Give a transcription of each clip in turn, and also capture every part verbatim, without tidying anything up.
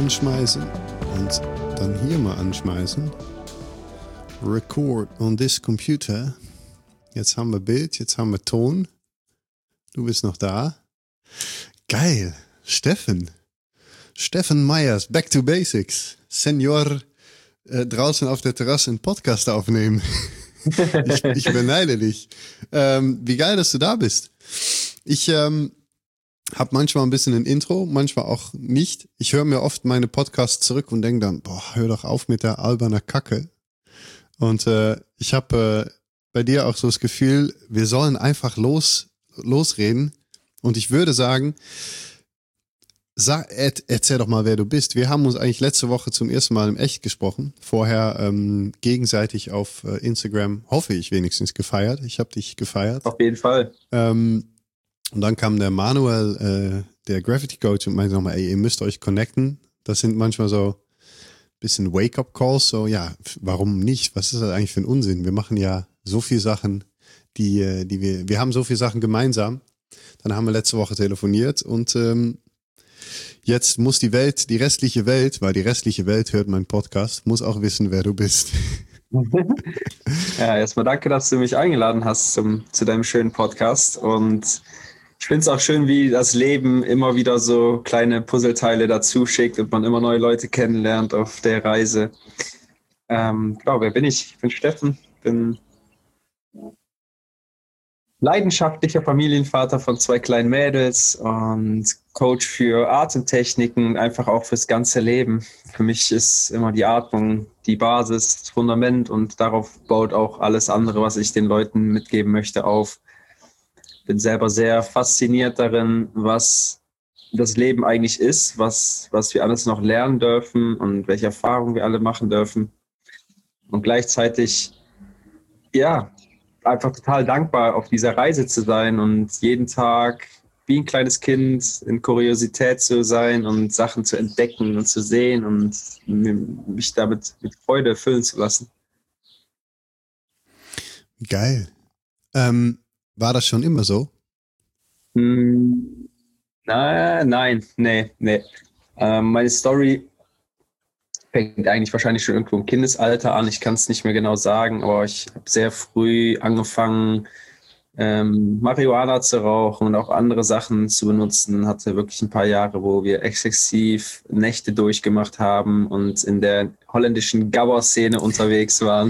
anschmeißen und dann hier mal anschmeißen. Record on this computer. Jetzt haben wir Bild, jetzt haben wir Ton. Du bist noch da. Geil. Steffen. Steffen Meyers, Back to Basics. Senior, äh, draußen auf der Terrasse einen Podcast aufnehmen. ich, ich beneide dich. Ähm, wie geil, dass du da bist. Ich ähm, habe manchmal ein bisschen ein Intro, manchmal auch nicht. Ich höre mir oft meine Podcasts zurück und denke dann, boah, hör doch auf mit der alberner Kacke. Und äh, ich habe äh, bei dir auch so das Gefühl, wir sollen einfach los losreden. Und ich würde sagen, sag, erzähl doch mal, wer du bist. Wir haben uns eigentlich letzte Woche zum ersten Mal im Echt gesprochen. Vorher ähm, gegenseitig auf äh, Instagram, hoffe ich wenigstens, gefeiert. Ich habe dich gefeiert. Auf jeden Fall. Ähm, und dann kam der Manuel, äh, der Graffiti Coach, und meinte nochmal, ey, ihr müsst euch connecten. Das sind manchmal so ein bisschen Wake-up-Calls. So, ja, warum nicht? Was ist das eigentlich für ein Unsinn? Wir machen ja so viele Sachen, die, die wir, wir haben so viele Sachen gemeinsam. Dann haben wir letzte Woche telefoniert und ähm, jetzt muss die Welt, die restliche Welt, weil die restliche Welt hört meinen Podcast, muss auch wissen, wer du bist. Ja, erstmal danke, dass du mich eingeladen hast zum, zu deinem schönen Podcast. Und ich finde es auch schön, wie das Leben immer wieder so kleine Puzzleteile dazu schickt und man immer neue Leute kennenlernt auf der Reise. Ähm, genau, wer bin ich? Ich bin Steffen, bin leidenschaftlicher Familienvater von zwei kleinen Mädels und Coach für Atemtechniken, einfach auch fürs ganze Leben. Für mich ist immer die Atmung die Basis, das Fundament und darauf baut auch alles andere, was ich den Leuten mitgeben möchte, auf. Bin selber sehr fasziniert darin, was das Leben eigentlich ist, was, was wir alles noch lernen dürfen und welche Erfahrungen wir alle machen dürfen. Und gleichzeitig, ja, einfach total dankbar, auf dieser Reise zu sein und jeden Tag wie ein kleines Kind in Kuriosität zu sein und Sachen zu entdecken und zu sehen und mich damit mit Freude füllen zu lassen. Geil. Ähm, war das schon immer so? Hm, na, nein, nee, nee. Ähm, meine Story fängt eigentlich wahrscheinlich schon irgendwo im Kindesalter an. Ich kann es nicht mehr genau sagen, aber ich habe sehr früh angefangen, ähm, Marihuana zu rauchen und auch andere Sachen zu benutzen. Hatte wirklich ein paar Jahre, wo wir exzessiv Nächte durchgemacht haben und in der holländischen Gabber-Szene unterwegs waren.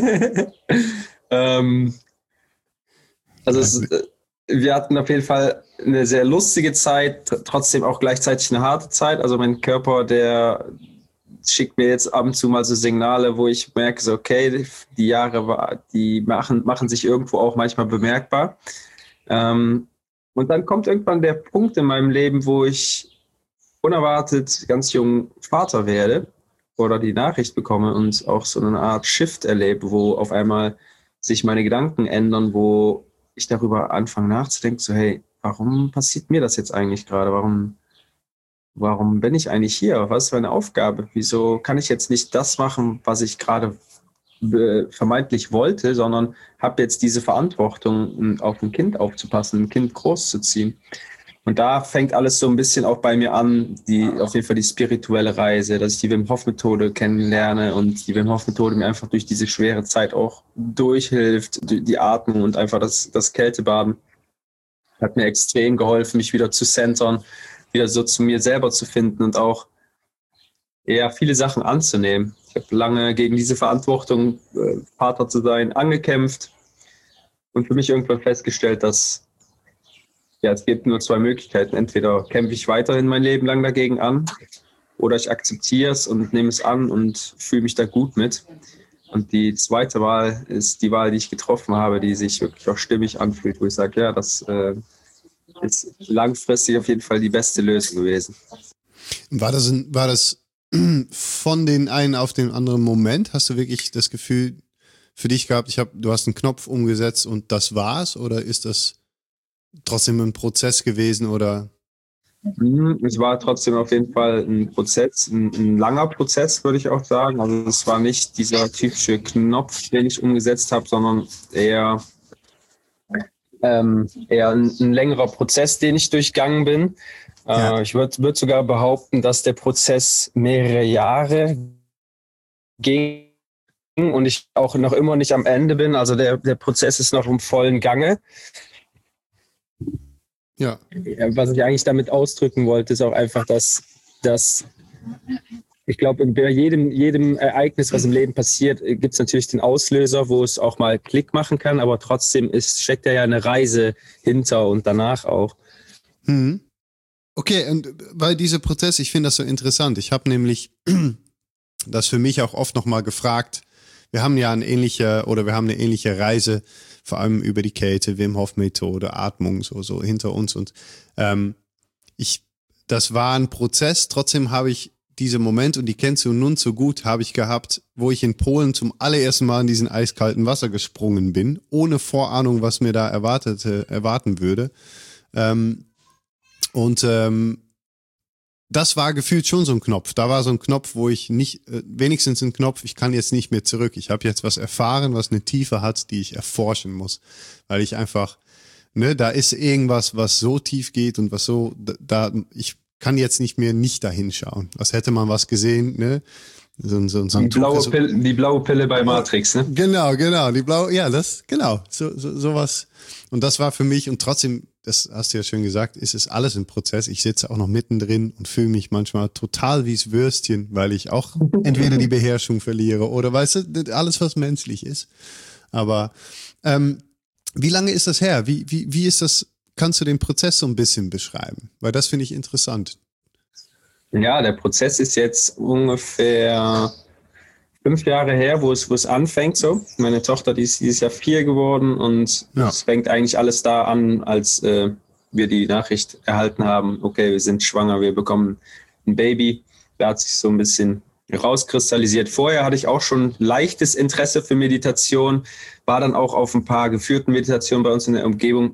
ähm, also es, wir hatten auf jeden Fall eine sehr lustige Zeit, trotzdem auch gleichzeitig eine harte Zeit. Also mein Körper, der schickt mir jetzt ab und zu mal so Signale, wo ich merke, so okay, die Jahre, die machen, machen sich irgendwo auch manchmal bemerkbar. Ähm, und dann kommt irgendwann der Punkt in meinem Leben, wo ich unerwartet ganz jung Vater werde oder die Nachricht bekomme und auch so eine Art Shift erlebe, wo auf einmal sich meine Gedanken ändern, wo ich darüber anfange nachzudenken, so hey, warum passiert mir das jetzt eigentlich gerade? Warum Warum bin ich eigentlich hier? Was für eine Aufgabe? Wieso kann ich jetzt nicht das machen, was ich gerade äh, vermeintlich wollte, sondern habe jetzt diese Verantwortung, auf ein Kind aufzupassen, ein Kind großzuziehen? Und da fängt alles so ein bisschen auch bei mir an, die, auf jeden Fall die spirituelle Reise, dass ich die Wim Hof Methode kennenlerne und die Wim Hof Methode mir einfach durch diese schwere Zeit auch durchhilft, die Atmung und einfach das, das Kältebaden hat mir extrem geholfen, mich wieder zu centern, wieder so zu mir selber zu finden und auch eher viele Sachen anzunehmen. Ich habe lange gegen diese Verantwortung, äh, Vater zu sein, angekämpft und für mich irgendwann festgestellt, dass ja, es gibt nur zwei Möglichkeiten. Entweder kämpfe ich weiterhin mein Leben lang dagegen an oder ich akzeptiere es und nehme es an und fühle mich da gut mit. Und die zweite Wahl ist die Wahl, die ich getroffen habe, die sich wirklich auch stimmig anfühlt, wo ich sage, ja, das äh, ist langfristig auf jeden Fall die beste Lösung gewesen. War das, ein, war das von den einen auf den anderen Moment? Hast du wirklich das Gefühl für dich gehabt, ich hab, du hast einen Knopf umgesetzt und das war's? Oder ist das trotzdem ein Prozess gewesen? Oder? Es war trotzdem auf jeden Fall ein Prozess, ein, ein langer Prozess, würde ich auch sagen. Also es war nicht dieser typische Knopf, den ich umgesetzt habe, sondern eher Ähm, eher ein, ein längerer Prozess, den ich durchgangen bin. Ja. Äh, ich würde würd sogar behaupten, dass der Prozess mehrere Jahre ging und ich auch noch immer nicht am Ende bin. Also der, der Prozess ist noch im vollen Gange. Ja. Was ich eigentlich damit ausdrücken wollte, ist auch einfach, dass, dass ich glaube, bei jedem, jedem Ereignis, was im Leben passiert, gibt es natürlich den Auslöser, wo es auch mal Klick machen kann, aber trotzdem ist, steckt ja eine Reise hinter und danach auch. Mhm. Okay, und weil dieser Prozess, ich finde das so interessant. Ich habe nämlich das für mich auch oft nochmal gefragt. Wir haben ja eine ähnliche oder wir haben eine ähnliche Reise, vor allem über die Kälte, Wim Hof Methode, Atmung so so hinter uns und ähm, ich, das war ein Prozess. Trotzdem habe ich diese Moment und die kennst du nun so gut, habe ich gehabt, wo ich in Polen zum allerersten Mal in diesen eiskalten Wasser gesprungen bin, ohne Vorahnung, was mir da erwartete, erwarten würde. Ähm, und ähm, das war gefühlt schon so ein Knopf. Da war so ein Knopf, wo ich nicht, äh, wenigstens ein Knopf, ich kann jetzt nicht mehr zurück. Ich habe jetzt was erfahren, was eine Tiefe hat, die ich erforschen muss. Weil ich einfach, ne, da ist irgendwas, was so tief geht und was so, da, ich kann jetzt nicht mehr nicht dahin schauen. Als hätte man was gesehen, ne? So, so, so die, blaue so, Pille, die blaue Pille bei Matrix, ne? Genau, genau, die blaue, ja, das, genau, so, so, sowas. Und das war für mich, und trotzdem, das hast du ja schön gesagt, ist es alles ein Prozess. Ich sitze auch noch mittendrin und fühle mich manchmal total wie's Würstchen, weil ich auch entweder die Beherrschung verliere oder, weißt du, alles, was menschlich ist. Aber ähm, wie lange ist das her? Wie, wie, wie ist das, kannst du den Prozess so ein bisschen beschreiben? Weil das finde ich interessant. Ja, der Prozess ist jetzt ungefähr fünf Jahre her, wo es, wo es anfängt so. Meine Tochter, die ist dieses Jahr vier geworden und ja. Es fängt eigentlich alles da an, als äh, wir die Nachricht erhalten haben, okay, wir sind schwanger, wir bekommen ein Baby. Da hat sich so ein bisschen rauskristallisiert. Vorher hatte ich auch schon leichtes Interesse für Meditation, war dann auch auf ein paar geführten Meditationen bei uns in der Umgebung,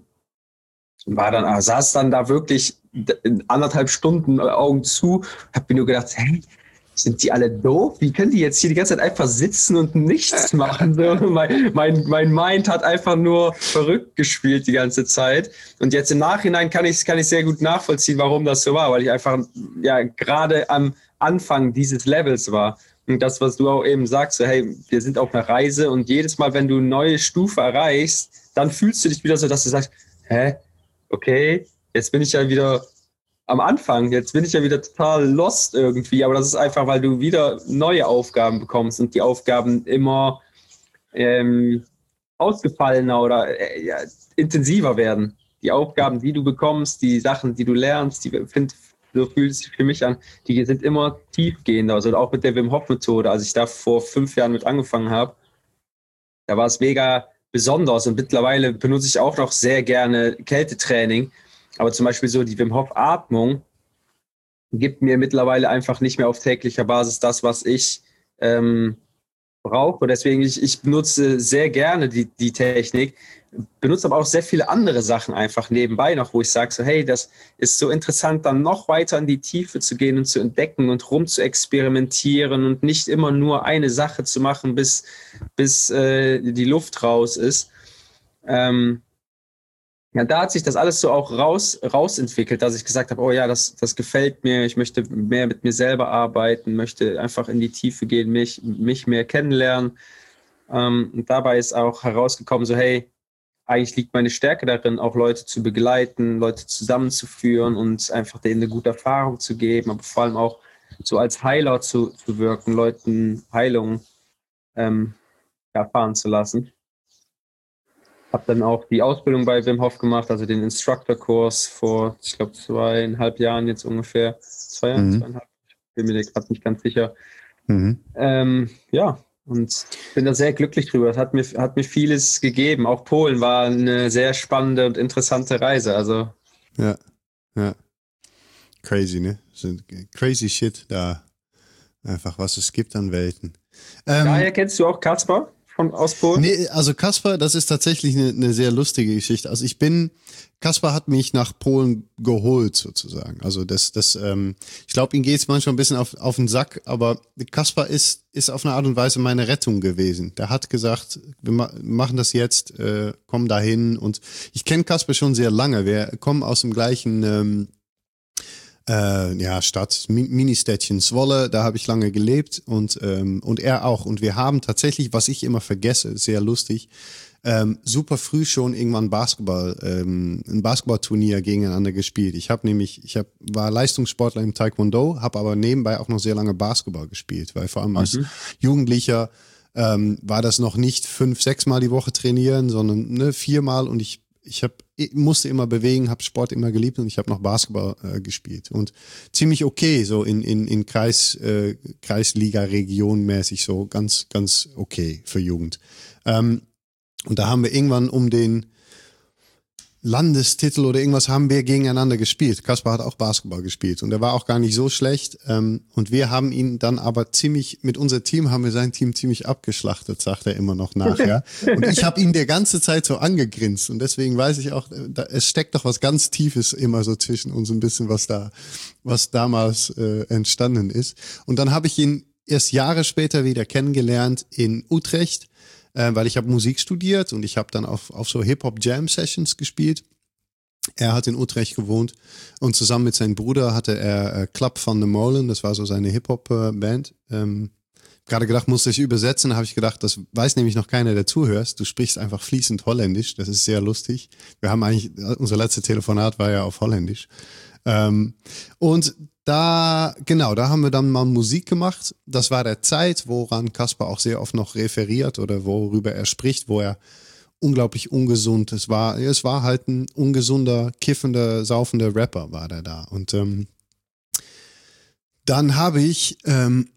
war dann, saß dann da wirklich anderthalb Stunden Augen zu, hab mir nur gedacht, hey, sind die alle doof? Wie können die jetzt hier die ganze Zeit einfach sitzen und nichts machen? So, mein, mein, mein Mind hat einfach nur verrückt gespielt die ganze Zeit. Und jetzt im Nachhinein kann ich, kann ich sehr gut nachvollziehen, warum das so war, weil ich einfach ja gerade am Anfang dieses Levels war. Und das, was du auch eben sagst, so, hey, wir sind auf einer Reise und jedes Mal, wenn du eine neue Stufe erreichst, dann fühlst du dich wieder so, dass du sagst, hä, okay, jetzt bin ich ja wieder am Anfang, jetzt bin ich ja wieder total lost irgendwie, aber das ist einfach, weil du wieder neue Aufgaben bekommst und die Aufgaben immer ähm, ausgefallener oder äh, ja, intensiver werden. Die Aufgaben, die du bekommst, die Sachen, die du lernst, die find, so fühlt es sich für mich an, die sind immer tiefgehender. Also auch mit der Wim Hof Methode, als ich da vor fünf Jahren mit angefangen habe, da war es mega besonders und mittlerweile benutze ich auch noch sehr gerne Kältetraining. Aber zum Beispiel so die Wim Hof Atmung gibt mir mittlerweile einfach nicht mehr auf täglicher Basis das, was ich ähm, brauche. Deswegen, ich, ich benutze sehr gerne die, die Technik, benutze aber auch sehr viele andere Sachen einfach nebenbei noch, wo ich sage so, hey, das ist so interessant, dann noch weiter in die Tiefe zu gehen und zu entdecken und rum zu experimentieren und nicht immer nur eine Sache zu machen, bis, bis äh, die Luft raus ist. Ähm, Ja, da hat sich das alles so auch raus, rausentwickelt, dass ich gesagt habe, oh ja, das, das gefällt mir, ich möchte mehr mit mir selber arbeiten, möchte einfach in die Tiefe gehen, mich, mich mehr kennenlernen. Ähm, und dabei ist auch herausgekommen, so hey, eigentlich liegt meine Stärke darin, auch Leute zu begleiten, Leute zusammenzuführen und einfach denen eine gute Erfahrung zu geben, aber vor allem auch so als Heiler zu, zu wirken, Leuten Heilung ähm, erfahren zu lassen. Habe dann auch die Ausbildung bei Wim Hof gemacht, also den Instructor-Kurs vor, ich glaube, zweieinhalb Jahren jetzt ungefähr. Zwei Jahre, mhm. zweieinhalb, ich bin mir gerade nicht ganz sicher. Mhm. Ähm, ja, und bin da sehr glücklich drüber. Es hat mir, hat mir vieles gegeben. Auch Polen war eine sehr spannende und interessante Reise. Also ja, ja. Crazy, ne? Crazy shit da. Einfach, was es gibt an Welten. Ähm, Daher kennst du auch Kaspar? Von, aus Polen? Nee, also Kaspar, das ist tatsächlich eine, eine sehr lustige Geschichte. Also ich bin, Kaspar hat mich nach Polen geholt sozusagen. Also das, das, ähm, ich glaube, ihm geht's manchmal ein bisschen auf, auf den Sack, aber Kaspar ist, ist auf eine Art und Weise meine Rettung gewesen. Der hat gesagt, wir ma- machen das jetzt, äh, komm dahin. Und ich kenne Kaspar schon sehr lange. Wir kommen aus dem gleichen, ähm, Äh, ja, Stadt, Mi- Ministädtchen Zwolle, da habe ich lange gelebt und, ähm, und er auch. Und wir haben tatsächlich, was ich immer vergesse, sehr lustig, ähm, super früh schon irgendwann Basketball, ähm, ein Basketballturnier gegeneinander gespielt. Ich habe nämlich, ich hab, war Leistungssportler im Taekwondo, habe aber nebenbei auch noch sehr lange Basketball gespielt, weil vor allem als Mhm. Jugendlicher ähm, war das noch nicht fünf, sechs Mal die Woche trainieren, sondern ne, viermal und ich ich hab, ich musste immer bewegen, habe Sport immer geliebt und ich habe noch Basketball äh, gespielt und ziemlich okay, so in in in Kreis äh, Kreisliga-Region mäßig so ganz ganz okay für Jugend. Ähm, und da haben wir irgendwann um den Landestitel oder irgendwas haben wir gegeneinander gespielt. Kaspar hat auch Basketball gespielt und er war auch gar nicht so schlecht. Ähm, und wir haben ihn dann aber ziemlich, mit unserem Team haben wir sein Team ziemlich abgeschlachtet, sagt er immer noch nachher. Und ich habe ihn der ganze Zeit so angegrinst und deswegen weiß ich auch, da, es steckt doch was ganz Tiefes immer so zwischen uns ein bisschen, was da, was damals äh, entstanden ist. Und dann habe ich ihn erst Jahre später wieder kennengelernt in Utrecht. Äh, weil ich habe Musik studiert und ich habe dann auf, auf so Hip-Hop-Jam-Sessions gespielt. Er hat in Utrecht gewohnt und zusammen mit seinem Bruder hatte er äh, Club van de Molen, das war so seine Hip-Hop-Band. Ähm, gerade gedacht, musste ich übersetzen, habe ich gedacht, das weiß nämlich noch keiner, der zuhörst. Du sprichst einfach fließend Holländisch, das ist sehr lustig. Wir haben eigentlich, unser letztes Telefonat war ja auf Holländisch. Ähm, und da, genau, da haben wir dann mal Musik gemacht. Das war der Zeit, woran Kaspar auch sehr oft noch referiert oder worüber er spricht, wo er unglaublich ungesund, es war, es war halt ein ungesunder, kiffender, saufender Rapper war der da. Und ähm, dann habe ich ähm,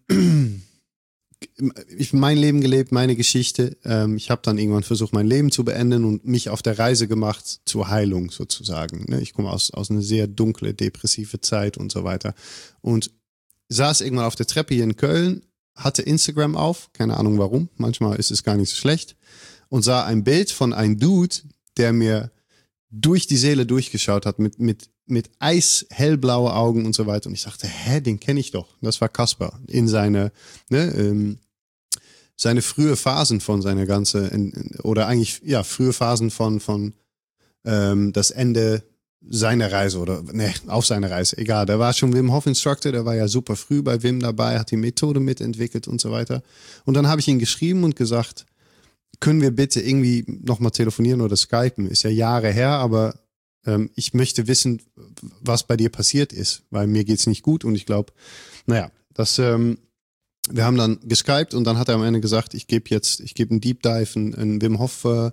ich mein Leben gelebt, meine Geschichte. Ähm, ich habe dann irgendwann versucht, mein Leben zu beenden und mich auf der Reise gemacht zur Heilung sozusagen. Ne? Ich komme aus, aus einer sehr dunkle, depressive Zeit und so weiter. Und saß irgendwann auf der Treppe hier in Köln, hatte Instagram auf, keine Ahnung warum, manchmal ist es gar nicht so schlecht, und sah ein Bild von einem Dude, der mir durch die Seele durchgeschaut hat, mit, mit, mit eishellblaue Augen und so weiter. Und ich dachte, hä, den kenne ich doch. Das war Kaspar in seine, ne, ähm, seine frühe Phasen von seiner ganze, oder eigentlich, ja, frühe Phasen von, von ähm, das Ende seiner Reise oder, ne, auf seiner Reise, egal. Der war schon Wim Hof Instructor, der war ja super früh bei Wim dabei, hat die Methode mitentwickelt und so weiter. Und dann habe ich ihn geschrieben und gesagt, können wir bitte irgendwie nochmal telefonieren oder skypen? Ist ja Jahre her, aber ähm, ich möchte wissen, was bei dir passiert ist, weil mir geht's nicht gut und ich glaube, naja, das, ähm, wir haben dann geskypt und dann hat er am Ende gesagt, ich gebe jetzt, ich gebe einen Deep Dive, ein, ein Wim Hof äh,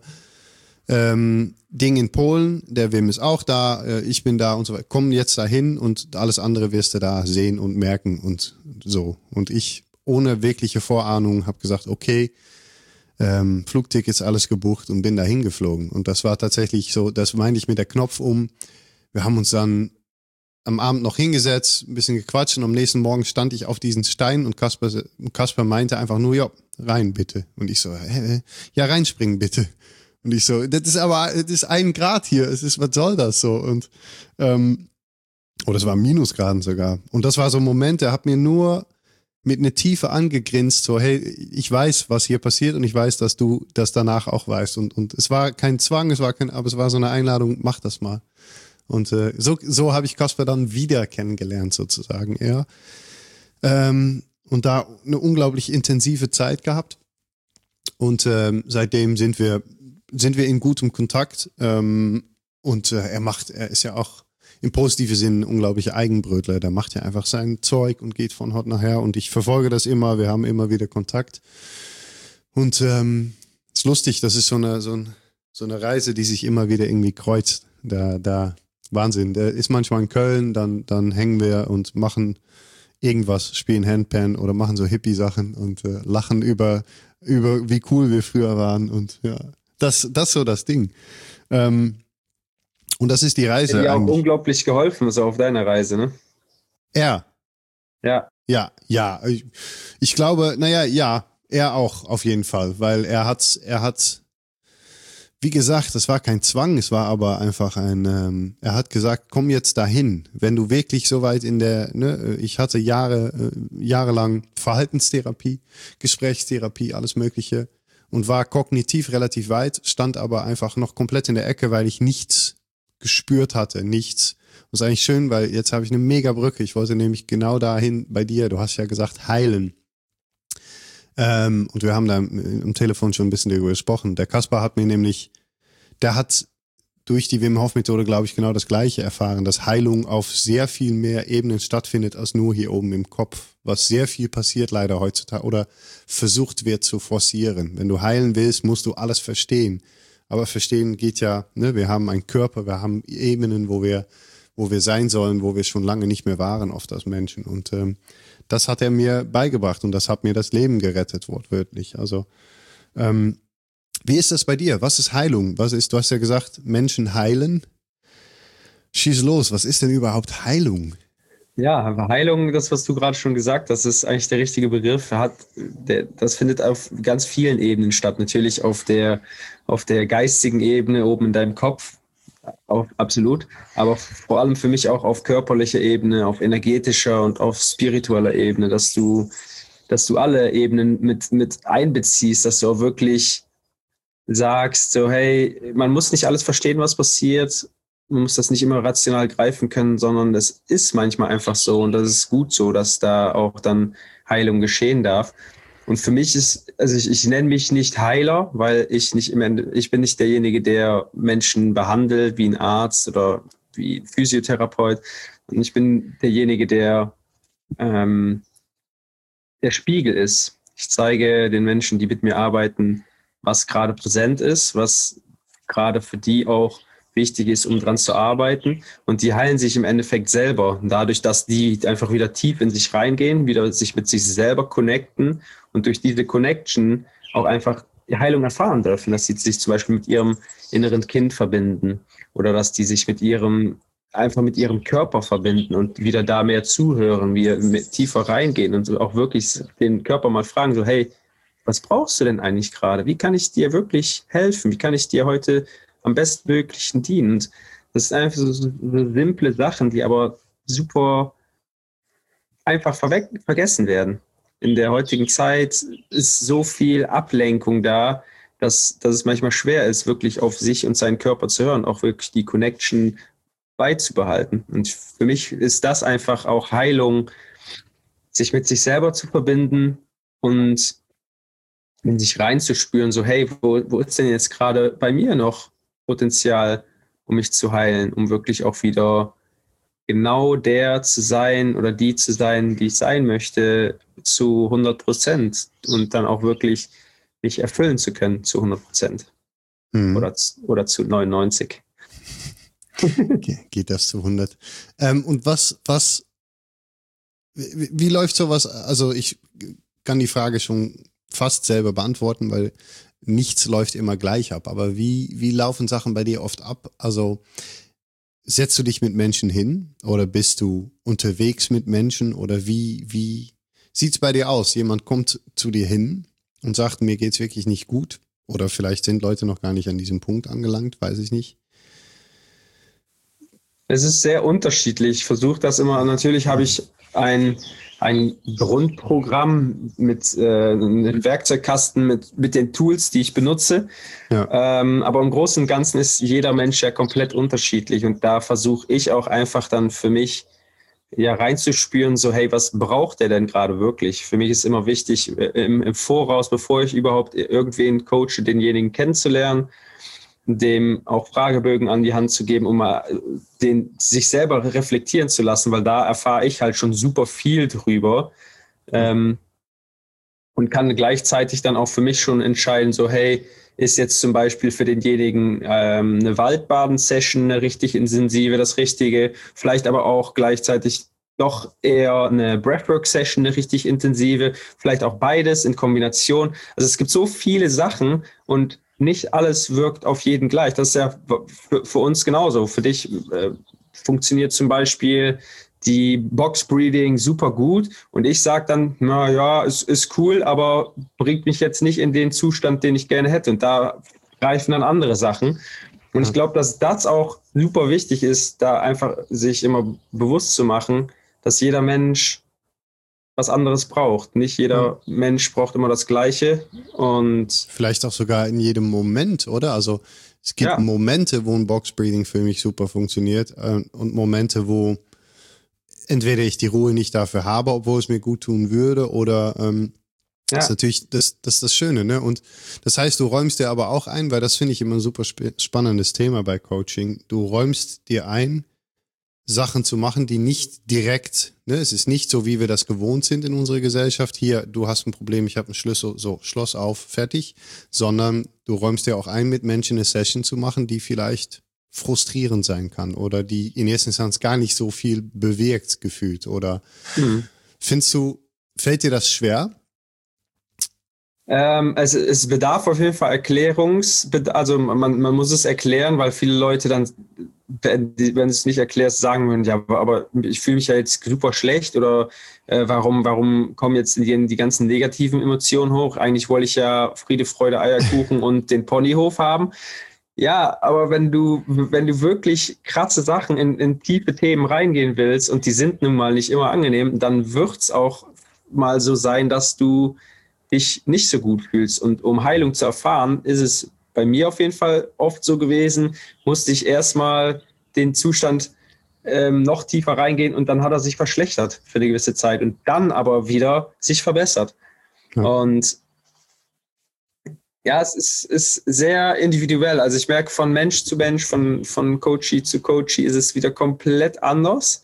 ähm, Ding in Polen, der Wim ist auch da, äh, ich bin da und so weiter, komm jetzt dahin und alles andere wirst du da sehen und merken und so. Und ich ohne wirkliche Vorahnung habe gesagt, okay, Ähm, Flugtickets, alles gebucht und bin da hingeflogen. Und das war tatsächlich so, das meinte ich mit der Knopf um. Wir haben uns dann am Abend noch hingesetzt, ein bisschen gequatscht und am nächsten Morgen stand ich auf diesen Stein und Kasper, Kasper meinte einfach nur, ja, rein bitte. Und ich so, hä, ja, reinspringen bitte. Und ich so, das ist aber, das ist ein Grad hier, es ist, was soll das so? Und, ähm, oder es war Minusgraden sogar. Und das war so ein Moment, der hat mir nur mit einer Tiefe angegrinst, so, hey, ich weiß, was hier passiert und ich weiß, dass du das danach auch weißt. Und, und es war kein Zwang, es war kein, aber es war so eine Einladung, mach das mal. Und äh, so, so habe ich Kaspar dann wieder kennengelernt, sozusagen, ja. Ähm, und da eine unglaublich intensive Zeit gehabt. Und ähm, seitdem sind wir, sind wir in gutem Kontakt. Ähm, und äh, er macht, er ist ja auch im positiven Sinn ein unglaublicher Eigenbrötler. Der macht ja einfach sein Zeug und geht von heute nachher. Und ich verfolge das immer. Wir haben immer wieder Kontakt. Und ähm, ist lustig, das ist so eine, so, ein, so eine Reise, die sich immer wieder irgendwie kreuzt. Da, da, Wahnsinn. Der ist manchmal in Köln, dann, dann hängen wir und machen irgendwas, spielen Handpan oder machen so Hippie-Sachen und äh, lachen über, über wie cool wir früher waren. Und ja, das, das ist so das Ding. Ähm, Und das ist die Reise. Hat dir auch eigentlich. unglaublich geholfen, so auf deiner Reise, ne? Er. Ja. Ja, ja. Ich, ich glaube, naja, ja, er auch auf jeden Fall, weil er hat, er hat, wie gesagt, es war kein Zwang, es war aber einfach ein, ähm, er hat gesagt, komm jetzt dahin, wenn du wirklich so weit in der, ne, ich hatte Jahre, äh, jahrelang Verhaltenstherapie, Gesprächstherapie, alles Mögliche und war kognitiv relativ weit, stand aber einfach noch komplett in der Ecke, weil ich nichts gespürt hatte, nichts Das ist eigentlich schön, weil jetzt habe ich eine mega Brücke. Ich wollte nämlich genau dahin bei dir, du hast ja gesagt, heilen. Ähm, und wir haben da im, im Telefon schon ein bisschen darüber gesprochen. Der Kaspar hat mir nämlich, der hat durch die Wim Hof Methode, glaube ich, genau das Gleiche erfahren, dass Heilung auf sehr viel mehr Ebenen stattfindet als nur hier oben im Kopf, was sehr viel passiert leider heutzutage oder versucht wird zu forcieren. Wenn du heilen willst, musst du alles verstehen. Aber verstehen geht ja, ne, wir haben einen Körper, wir haben Ebenen, wo wir, wo wir sein sollen, wo wir schon lange nicht mehr waren, oft als Menschen. Und ähm, das hat er mir beigebracht und das hat mir das Leben gerettet, wortwörtlich. Also ähm, wie ist das bei dir? Was ist Heilung? Was ist, du hast ja gesagt, Menschen heilen. Schieß los, was ist denn überhaupt Heilung? Ja, Heilung, das, was du gerade schon gesagt hast, ist eigentlich der richtige Begriff. Hat, der, das findet auf ganz vielen Ebenen statt. Natürlich auf der, auf der geistigen Ebene, oben in deinem Kopf, auch, absolut. Aber vor allem für mich auch auf körperlicher Ebene, auf energetischer und auf spiritueller Ebene, dass du, dass du alle Ebenen mit, mit einbeziehst, dass du auch wirklich sagst, so hey, man muss nicht alles verstehen, was passiert, man muss das nicht immer rational greifen können, sondern es ist manchmal einfach so und das ist gut so, dass da auch dann Heilung geschehen darf. Und für mich ist, also ich, ich nenne mich nicht Heiler, weil ich nicht im Ende, ich bin nicht derjenige, der Menschen behandelt wie ein Arzt oder wie ein Physiotherapeut. Und ich bin derjenige, der ähm, der Spiegel ist. Ich zeige den Menschen, die mit mir arbeiten, was gerade präsent ist, was gerade für die auch wichtig ist, um dran zu arbeiten. Und die heilen sich im Endeffekt selber, dadurch, dass die einfach wieder tief in sich reingehen, wieder sich mit sich selber connecten und durch diese Connection auch einfach die Heilung erfahren dürfen, dass sie sich zum Beispiel mit ihrem inneren Kind verbinden oder dass die sich mit ihrem einfach mit ihrem Körper verbinden und wieder da mehr zuhören, wir tiefer reingehen und auch wirklich den Körper mal fragen, so hey, was brauchst du denn eigentlich gerade? Wie kann ich dir wirklich helfen? Wie kann ich dir heute am bestmöglichen dienen? Und das sind einfach so, so simple Sachen, die aber super einfach verwe- vergessen werden. In der heutigen Zeit ist so viel Ablenkung da, dass, dass es manchmal schwer ist, wirklich auf sich und seinen Körper zu hören, auch wirklich die Connection beizubehalten. Und für mich ist das einfach auch Heilung, sich mit sich selber zu verbinden und in sich reinzuspüren, so hey, wo, wo ist denn jetzt gerade bei mir noch Potenzial, um mich zu heilen, um wirklich auch wieder genau der zu sein oder die zu sein, die ich sein möchte, zu hundert Prozent und dann auch wirklich mich erfüllen zu können zu hundert Prozent mhm. oder, oder zu neunundneunzig. Okay, geht das zu hundert. Ähm, und was, was, wie, wie läuft sowas? Also ich kann die Frage schon fast selber beantworten, weil nichts läuft immer gleich ab. Aber wie, wie laufen Sachen bei dir oft ab? Also setzt du dich mit Menschen hin oder bist du unterwegs mit Menschen oder wie, wie sieht's bei dir aus? Jemand kommt zu dir hin und sagt, mir geht's wirklich nicht gut oder vielleicht sind Leute noch gar nicht an diesem Punkt angelangt, weiß ich nicht. Es ist sehr unterschiedlich. Ich versuche das immer. Natürlich habe ich ein, ein Grundprogramm mit äh, einem Werkzeugkasten, mit, mit den Tools, die ich benutze. Ja. Ähm, aber im Großen und Ganzen ist jeder Mensch ja komplett unterschiedlich. Und da versuche ich auch einfach dann für mich ja reinzuspüren, so hey, was braucht der denn gerade wirklich? Für mich ist immer wichtig, im, im Voraus, bevor ich überhaupt irgendwen coache, denjenigen kennenzulernen, dem auch Fragebögen an die Hand zu geben, um mal den, sich selber reflektieren zu lassen, weil da erfahre ich halt schon super viel drüber ähm, und kann gleichzeitig dann auch für mich schon entscheiden, so hey, ist jetzt zum Beispiel für denjenigen ähm, eine Waldbaden-Session, eine richtig intensive, das Richtige, vielleicht aber auch gleichzeitig doch eher eine Breathwork-Session, eine richtig intensive, vielleicht auch beides in Kombination. Also es gibt so viele Sachen und nicht alles wirkt auf jeden gleich. Das ist ja für, für uns genauso. Für dich äh, funktioniert zum Beispiel die Box-Breathing super gut und ich sage dann, na ja, es ist cool, aber bringt mich jetzt nicht in den Zustand, den ich gerne hätte. Und da greifen dann andere Sachen. Und ich glaube, dass das auch super wichtig ist, da einfach sich immer bewusst zu machen, dass jeder Mensch was anderes braucht. Nicht jeder Mhm. Mensch braucht immer das Gleiche. Und vielleicht auch sogar in jedem Moment, oder? Also es gibt ja, Momente, wo ein Box-Breathing für mich super funktioniert äh, und Momente, wo entweder ich die Ruhe nicht dafür habe, obwohl es mir gut tun würde, oder ähm, das ist ja, natürlich das, das ist das Schöne, ne? Und das heißt, du räumst dir aber auch ein, weil das finde ich immer ein super sp- spannendes Thema bei Coaching. Du räumst dir ein, Sachen zu machen, die nicht direkt, ne, es ist nicht so, wie wir das gewohnt sind in unserer Gesellschaft. Hier, du hast ein Problem, ich habe einen Schlüssel, so, Schloss auf, fertig. Sondern du räumst dir auch ein, mit Menschen eine Session zu machen, die vielleicht frustrierend sein kann oder die in erster Instanz gar nicht so viel bewirkt gefühlt. Oder hm. findest du, fällt dir das schwer? Ähm, es, es bedarf auf jeden Fall Erklärungs, also man, man muss es erklären, weil viele Leute dann, wenn, die- wenn du es nicht erklärst, sagen würden, ja, aber, aber ich fühle mich ja jetzt super schlecht oder äh, warum, warum kommen jetzt die, die ganzen negativen Emotionen hoch? Eigentlich wollte ich ja Friede, Freude, Eierkuchen und den Ponyhof haben. Ja, aber wenn du, wenn du wirklich krasse Sachen in, in tiefe Themen reingehen willst und die sind nun mal nicht immer angenehm, dann wird's auch mal so sein, dass du dich nicht so gut fühlst. Und um Heilung zu erfahren, ist es bei mir auf jeden Fall oft so gewesen, musste ich erstmal den Zustand ähm, noch tiefer reingehen und dann hat er sich verschlechtert für eine gewisse Zeit und dann aber wieder sich verbessert. Ja. Und ja, es ist, ist sehr individuell. Also ich merke von Mensch zu Mensch, von, von Coachee zu Coachee ist es wieder komplett anders.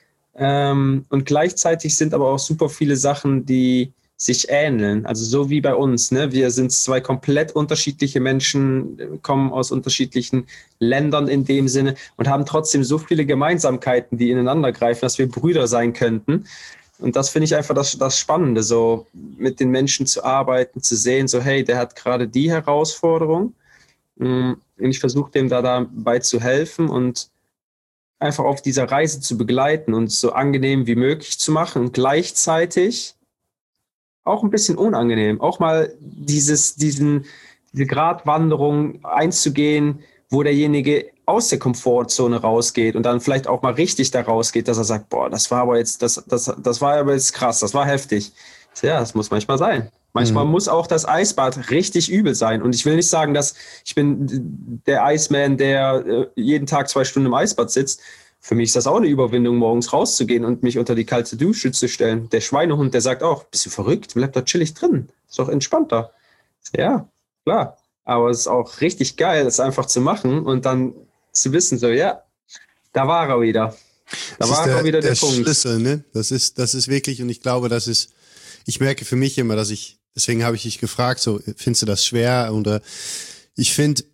Ähm, und gleichzeitig sind aber auch super viele Sachen, die sich ähneln. Also so wie bei uns. Ne? Wir sind zwei komplett unterschiedliche Menschen, kommen aus unterschiedlichen Ländern in dem Sinne und haben trotzdem so viele Gemeinsamkeiten, die ineinander greifen, dass wir Brüder sein könnten. Und das finde ich einfach das, das Spannende, so mit den Menschen zu arbeiten, zu sehen, so hey, der hat gerade die Herausforderung. Und ich versuche dem da dabei zu helfen und einfach auf dieser Reise zu begleiten und so angenehm wie möglich zu machen und gleichzeitig auch ein bisschen unangenehm, auch mal dieses, diesen, diese Gratwanderung einzugehen, wo derjenige aus der Komfortzone rausgeht und dann vielleicht auch mal richtig da rausgeht, dass er sagt, boah, das war aber jetzt, das, das, das war aber jetzt krass, das war heftig. Ja, das muss manchmal sein. Manchmal Mhm. muss auch das Eisbad richtig übel sein. Und ich will nicht sagen, dass ich bin der Iceman, der äh, jeden Tag zwei Stunden im Eisbad sitzt. Für mich ist das auch eine Überwindung, morgens rauszugehen und mich unter die kalte Dusche zu stellen. Der Schweinehund, der sagt auch, bist du verrückt? Bleib da chillig drin. Ist doch entspannter. Ja, klar. Aber es ist auch richtig geil, das einfach zu machen und dann zu wissen, so, ja, da war er wieder. Da Das ist war er der, wieder der der Punkt. Schlüssel, ne? Das ist, das ist wirklich, und ich glaube, das ist, ich merke für mich immer, dass ich, deswegen habe ich dich gefragt, so, findest du das schwer? Oder ich finde,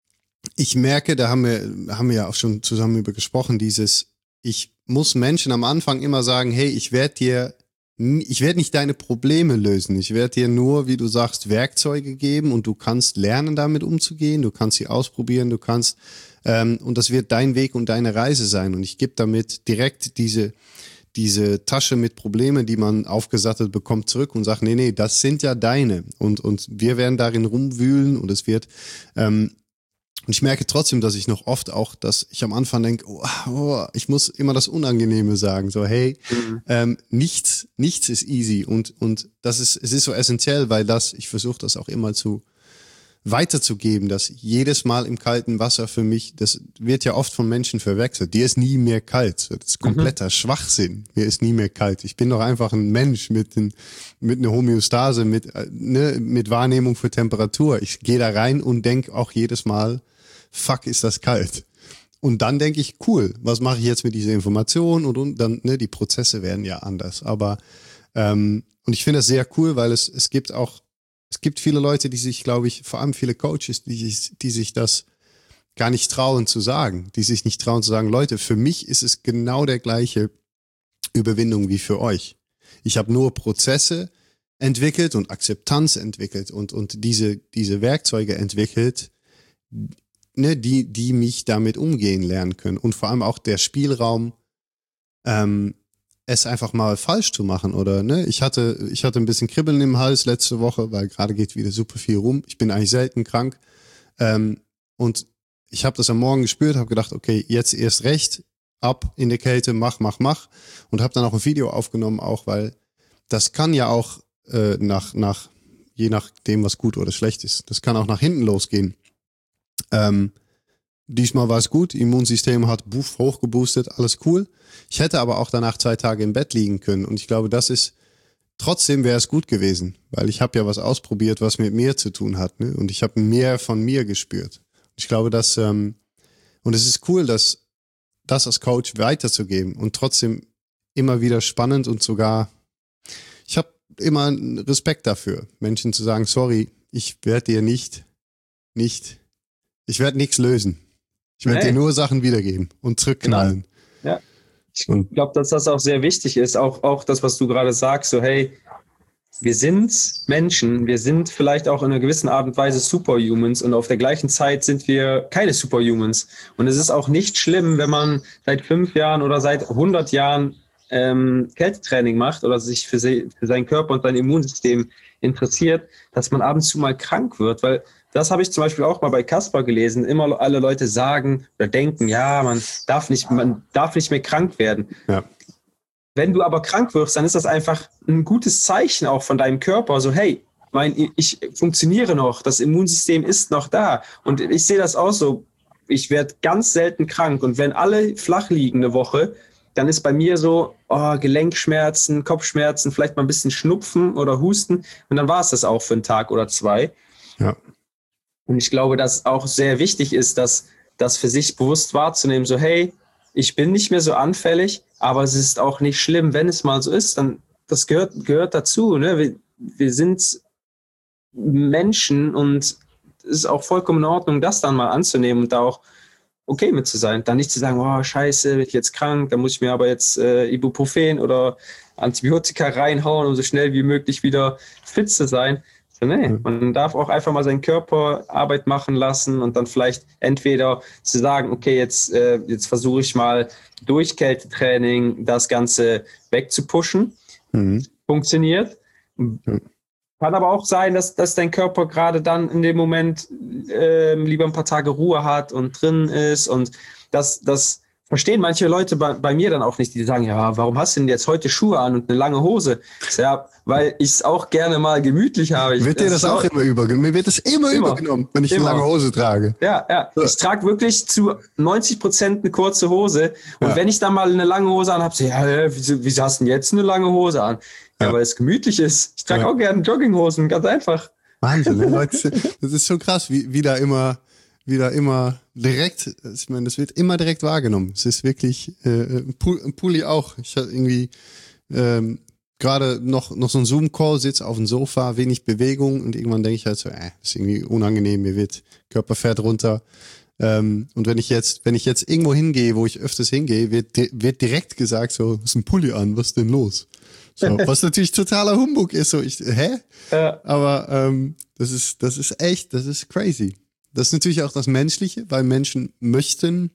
ich merke, da haben wir, haben wir ja auch schon zusammen über gesprochen, dieses, ich muss Menschen am Anfang immer sagen, hey, ich werde dir, ich werde nicht deine Probleme lösen. Ich werde dir nur, wie du sagst, Werkzeuge geben und du kannst lernen, damit umzugehen. Du kannst sie ausprobieren, du kannst, ähm, und das wird dein Weg und deine Reise sein. Und ich gebe damit direkt diese, diese Tasche mit Problemen, die man aufgesattelt bekommt, zurück und sagt, nee, nee, das sind ja deine. Und, und wir werden darin rumwühlen und es wird, ähm, und ich merke trotzdem, dass ich noch oft auch, dass ich am Anfang denke, oh, oh, ich muss immer das Unangenehme sagen, so hey, Mhm. ähm, nichts, nichts ist easy und und das ist, es ist so essentiell, weil das, ich versuche das auch immer zu weiterzugeben, dass jedes Mal im kalten Wasser für mich, das wird ja oft von Menschen verwechselt, dir ist nie mehr kalt, das ist kompletter Mhm. Schwachsinn, mir ist nie mehr kalt, ich bin doch einfach ein Mensch mit, ein, mit einer Homöostase, mit, ne, mit Wahrnehmung für Temperatur, ich gehe da rein und denke auch jedes Mal, fuck, ist das kalt. Und dann denke ich, cool, was mache ich jetzt mit dieser Information? Und, und dann, ne, die Prozesse werden ja anders. Aber, ähm, und ich finde das sehr cool, weil es, es gibt auch, es gibt viele Leute, die sich, glaube ich, vor allem viele Coaches, die, sich- die sich das gar nicht trauen zu sagen, die sich nicht trauen zu sagen, Leute, für mich ist es genau der gleiche Überwindung wie für euch. Ich habe nur Prozesse entwickelt und Akzeptanz entwickelt und, und diese, diese Werkzeuge entwickelt, ne, die, die mich damit umgehen lernen können. Und vor allem auch der Spielraum, ähm, es einfach mal falsch zu machen. Oder ne, ich hatte, ich hatte ein bisschen Kribbeln im Hals letzte Woche, weil gerade geht wieder super viel rum. Ich bin eigentlich selten krank. Ähm, und ich habe das am Morgen gespürt, habe gedacht, okay, jetzt erst recht, ab in der Kälte, mach, mach, mach. Und habe dann auch ein Video aufgenommen, auch weil das kann ja auch äh, nach, nach, je nachdem, was gut oder schlecht ist, das kann auch nach hinten losgehen. Ähm, diesmal war es gut, Immunsystem hat buff, hochgeboostet, alles cool. Ich hätte aber auch danach zwei Tage im Bett liegen können und ich glaube, das ist, trotzdem wäre es gut gewesen, weil ich habe ja was ausprobiert, was mit mir zu tun hat, ne? Und ich habe mehr von mir gespürt. Ich glaube, dass, ähm, und es ist cool, dass das als Coach weiterzugeben und trotzdem immer wieder spannend und sogar, ich habe immer Respekt dafür, Menschen zu sagen, sorry, ich werde dir nicht, nicht, ich werde nichts lösen. Ich werde Nee. dir nur Sachen wiedergeben und zurückknallen. Genau. Ja. Ich glaube, dass das auch sehr wichtig ist. Auch, auch das, was du gerade sagst, so hey, wir sind Menschen, wir sind vielleicht auch in einer gewissen Art und Weise Superhumans und auf der gleichen Zeit sind wir keine Superhumans. Und es ist auch nicht schlimm, wenn man seit fünf Jahren oder seit hundert Jahren ähm, Kältetraining macht oder sich für, se- für seinen Körper und sein Immunsystem interessiert, dass man ab und zu mal krank wird, weil das habe ich zum Beispiel auch mal bei Kasper gelesen. Immer alle Leute sagen oder denken, ja, man darf nicht, man darf nicht mehr krank werden. Ja. Wenn du aber krank wirst, dann ist das einfach ein gutes Zeichen auch von deinem Körper. So, hey, mein, ich funktioniere noch, das Immunsystem ist noch da. Und ich sehe das auch so, ich werde ganz selten krank. Und wenn alle flach liegen eine Woche, dann ist bei mir so oh, Gelenkschmerzen, Kopfschmerzen, vielleicht mal ein bisschen Schnupfen oder Husten. Und dann war es das auch für einen Tag oder zwei. Ja. Und ich glaube, dass auch sehr wichtig ist, dass das für sich bewusst wahrzunehmen, so hey, ich bin nicht mehr so anfällig, aber es ist auch nicht schlimm, wenn es mal so ist, dann das gehört, gehört dazu. Ne? Wir, wir sind Menschen und es ist auch vollkommen in Ordnung, das dann mal anzunehmen und da auch okay mit zu sein. Dann nicht zu sagen, oh scheiße, bin ich jetzt krank, dann muss ich mir aber jetzt äh, Ibuprofen oder Antibiotika reinhauen, um so schnell wie möglich wieder fit zu sein. So, nee, man darf auch einfach mal seinen Körper Arbeit machen lassen und dann vielleicht entweder zu sagen, okay, jetzt, äh, jetzt versuche ich mal durch Kältetraining das Ganze wegzupushen. Mhm. Funktioniert. Mhm. Kann aber auch sein, dass, dass dein Körper gerade dann in dem Moment äh, lieber ein paar Tage Ruhe hat und drin ist und das, das verstehen manche Leute bei, bei mir dann auch nicht, die sagen, ja, warum hast du denn jetzt heute Schuhe an und eine lange Hose? Ja, weil ich es auch gerne mal gemütlich habe. Ich, wird dir das, das auch, auch immer übergenommen? Mir wird das immer, immer übergenommen, wenn ich immer. eine lange Hose trage. Ja, ja. So. Ich trage wirklich zu neunzig Prozent eine kurze Hose und ja. wenn ich dann mal eine lange Hose an habe, so, ja, wieso, wieso hast du denn jetzt eine lange Hose an? Ja, ja. weil es gemütlich ist. Ich trage ja. auch gerne Jogginghosen, ganz einfach. Wahnsinn, ne? Leute, das ist schon krass, wie, wie da immer wie da immer direkt, ich meine, das wird immer direkt wahrgenommen. Es ist wirklich, äh, ein Pulli auch. Ich hatte irgendwie ähm, gerade noch noch so ein Zoom-Call, sitze auf dem Sofa, wenig Bewegung und irgendwann denke ich halt so, äh, das ist irgendwie unangenehm, mir wird Körperfett runter. Ähm, und wenn ich jetzt, wenn ich jetzt irgendwo hingehe, wo ich öfters hingehe, wird, wird direkt gesagt so, was ist ein Pulli an, was ist denn los? So, was natürlich totaler Humbug ist, so ich, hä? Ja. Aber ähm, das ist, das ist echt, das ist crazy. Das ist natürlich auch das Menschliche, weil Menschen möchten,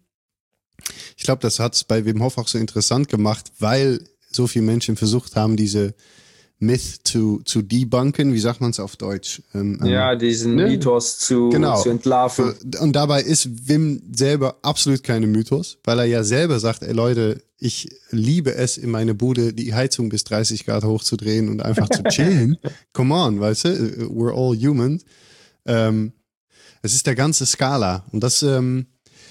ich glaube, das hat es bei Wim Hof auch so interessant gemacht, weil so viele Menschen versucht haben, diese Myth zu, zu debunken, wie sagt man es auf Deutsch? Ähm, ja, diesen ne? Mythos zu, genau. zu entlarven. Und dabei ist Wim selber absolut keine Mythos, weil er ja selber sagt, ey Leute, ich liebe es, in meine Bude die Heizung bis dreißig Grad hochzudrehen und einfach zu chillen. Come on, weißt du, we're all human. Ähm, Es ist der ganze Skala und das, ähm,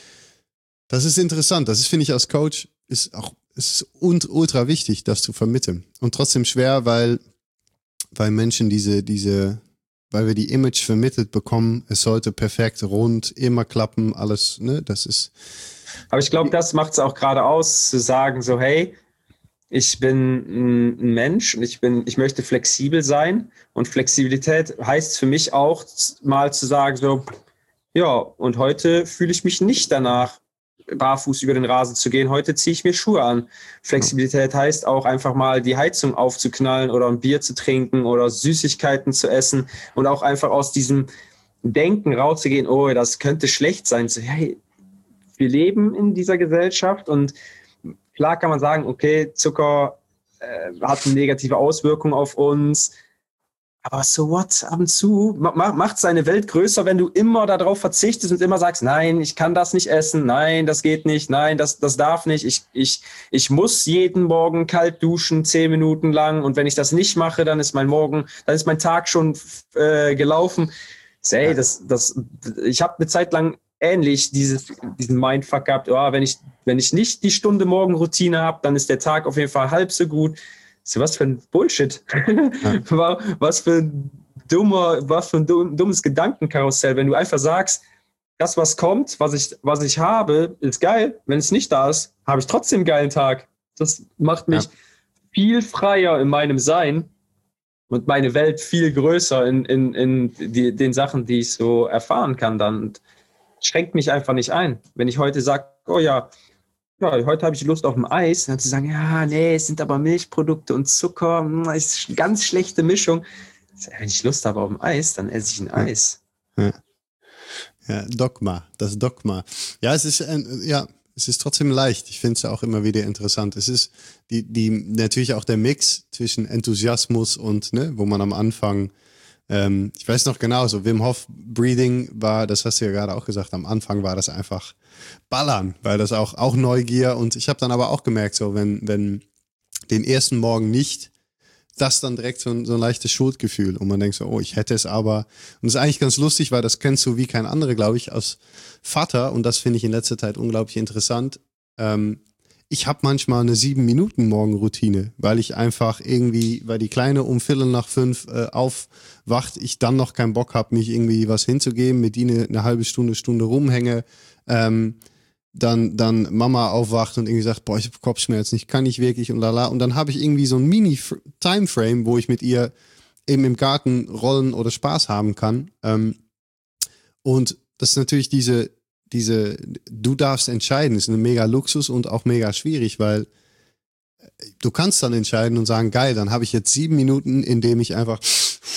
das ist interessant. Das ist, finde ich, als Coach ist auch ist ultra wichtig, das zu vermitteln und trotzdem schwer, weil weil Menschen diese diese, weil wir die Image vermittelt bekommen, es sollte perfekt rund immer klappen, alles, ne? Das ist. Aber ich glaube, das macht es auch gerade aus, zu sagen so, hey, ich bin ein Mensch und ich bin, ich möchte flexibel sein und Flexibilität heißt für mich auch mal zu sagen so, ja, und heute fühle ich mich nicht danach, barfuß über den Rasen zu gehen. Heute ziehe ich mir Schuhe an. Flexibilität heißt auch einfach mal die Heizung aufzuknallen oder ein Bier zu trinken oder Süßigkeiten zu essen und auch einfach aus diesem Denken rauszugehen, oh, das könnte schlecht sein. So, hey, wir leben in dieser Gesellschaft und klar kann man sagen, okay, Zucker äh, hat eine negative Auswirkung auf uns, Aber so what, ab und zu ma- macht seine Welt größer, wenn du immer darauf verzichtest und immer sagst, nein, ich kann das nicht essen, nein, das geht nicht, nein, das, das darf nicht, ich, ich, ich muss jeden Morgen kalt duschen, zehn Minuten lang, und wenn ich das nicht mache, dann ist mein Morgen, dann ist mein Tag schon äh, gelaufen. So, ey, das, das, ich habe eine Zeit lang ähnlich dieses, diesen Mindfuck gehabt, oh, wenn ich, wenn ich nicht die Stunde Morgenroutine habe, dann ist der Tag auf jeden Fall halb so gut. So, was für ein Bullshit. Ja. Was für ein dummer, was für ein dummes Gedankenkarussell, wenn du einfach sagst, das, was kommt, was ich, was ich habe, ist geil. Wenn es nicht da ist, habe ich trotzdem einen geilen Tag. Das macht mich Ja. viel freier in meinem Sein und meine Welt viel größer in, in, in die, den Sachen, die ich so erfahren kann dann. Und schränkt mich einfach nicht ein. Wenn ich heute sage, oh ja, ja, heute habe ich Lust auf ein Eis, dann zu sagen, ja, nee, es sind aber Milchprodukte und Zucker, hm, ist eine ganz schlechte Mischung. Wenn ich Lust habe auf ein Eis, dann esse ich ein Eis. Ja. Ja, Dogma, das Dogma. Ja, es ist, äh, ja, es ist trotzdem leicht. Ich finde es auch immer wieder interessant. Es ist die, die, natürlich auch der Mix zwischen Enthusiasmus und, ne, wo man am Anfang, ähm, ich weiß noch genau, so Wim Hof Breathing war, das hast du ja gerade auch gesagt, am Anfang war das einfach ballern, weil das auch, auch Neugier, und ich habe dann aber auch gemerkt, so wenn, wenn den ersten Morgen nicht, das dann direkt so ein, so ein leichtes Schuldgefühl und man denkt so, oh, ich hätte es aber, und das ist eigentlich ganz lustig, weil das kennst du wie kein anderer, glaube ich, als Vater, und das finde ich in letzter Zeit unglaublich interessant. Ähm, ich habe manchmal eine sieben Minuten Morgenroutine, weil ich einfach irgendwie, weil die Kleine um Viertel nach fünf äh, aufwacht, ich dann noch keinen Bock habe, mich irgendwie was hinzugeben, mit ihnen eine halbe Stunde, Stunde rumhänge, ähm, dann, dann Mama aufwacht und irgendwie sagt, boah, ich habe Kopfschmerzen, ich kann nicht wirklich und lala. Und dann habe ich irgendwie so ein Mini-Timeframe, wo ich mit ihr eben im Garten rollen oder Spaß haben kann. Ähm, und das ist natürlich diese, diese, du darfst entscheiden, ist ein mega Luxus und auch mega schwierig, weil du kannst dann entscheiden und sagen, geil, dann habe ich jetzt sieben Minuten, in dem ich einfach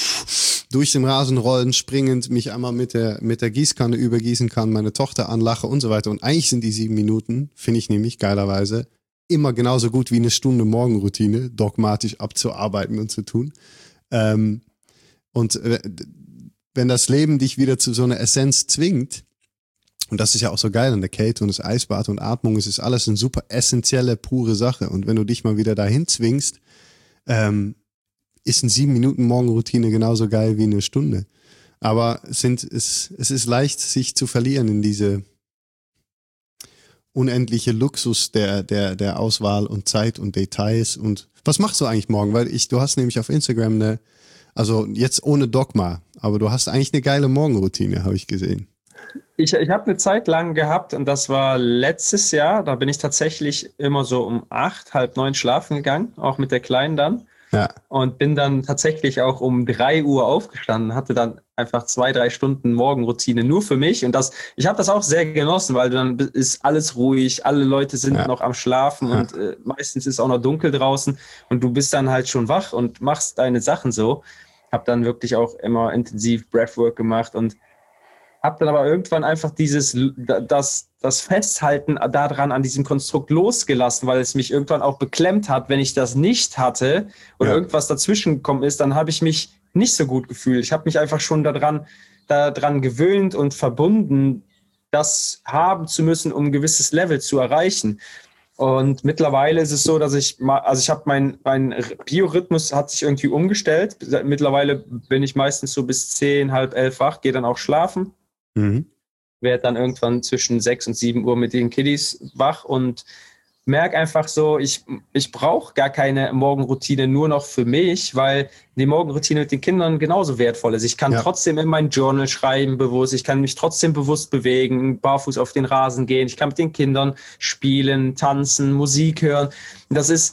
durch den Rasen rollen, springend, mich einmal mit der, mit der Gießkanne übergießen kann, meine Tochter anlache und so weiter. Und eigentlich sind die sieben Minuten, finde ich nämlich geilerweise, immer genauso gut wie eine Stunde Morgenroutine, dogmatisch abzuarbeiten und zu tun. Ähm, und äh, wenn das Leben dich wieder zu so einer Essenz zwingt, und das ist ja auch so geil an der Kälte und das Eisbad und Atmung, es ist alles eine super essentielle, pure Sache. Und wenn du dich mal wieder dahin zwingst, ähm, ist eine sieben Minuten Morgenroutine genauso geil wie eine Stunde. Aber es, sind, es, es ist leicht, sich zu verlieren in diese unendliche Luxus der, der, der Auswahl und Zeit und Details. Und was machst du eigentlich morgen? Weil ich, du hast nämlich auf Instagram eine, also jetzt ohne Dogma, aber du hast eigentlich eine geile Morgenroutine, habe ich gesehen. Ich, ich habe eine Zeit lang gehabt, und das war letztes Jahr, da bin ich tatsächlich immer so um acht, halb neun schlafen gegangen, auch mit der Kleinen dann. Ja. Und bin dann tatsächlich auch um drei Uhr aufgestanden, hatte dann einfach zwei, drei Stunden Morgenroutine nur für mich. Und das, ich habe das auch sehr genossen, weil dann ist alles ruhig, alle Leute sind Ja. noch am Schlafen Ja. und äh, meistens ist auch noch dunkel draußen und du bist dann halt schon wach und machst deine Sachen so. Habe dann wirklich auch immer intensiv Breathwork gemacht und habe dann aber irgendwann einfach dieses, das, das Festhalten daran, an diesem Konstrukt losgelassen, weil es mich irgendwann auch beklemmt hat, wenn ich das nicht hatte oder Ja. irgendwas dazwischen gekommen ist, dann habe ich mich nicht so gut gefühlt. Ich habe mich einfach schon daran, daran gewöhnt und verbunden, das haben zu müssen, um ein gewisses Level zu erreichen. Und mittlerweile ist es so, dass ich mal, also ich habe mein, mein Biorhythmus hat sich irgendwie umgestellt. Mittlerweile bin ich meistens so bis zehn, halb elf wach, gehe dann auch schlafen. Mhm. Werde dann irgendwann zwischen sechs und sieben Uhr mit den Kiddies wach und merke einfach so, ich, ich brauche gar keine Morgenroutine nur noch für mich, weil die Morgenroutine mit den Kindern genauso wertvoll ist. Ich kann Ja. trotzdem in mein Journal schreiben bewusst, ich kann mich trotzdem bewusst bewegen, barfuß auf den Rasen gehen, ich kann mit den Kindern spielen, tanzen, Musik hören. Das ist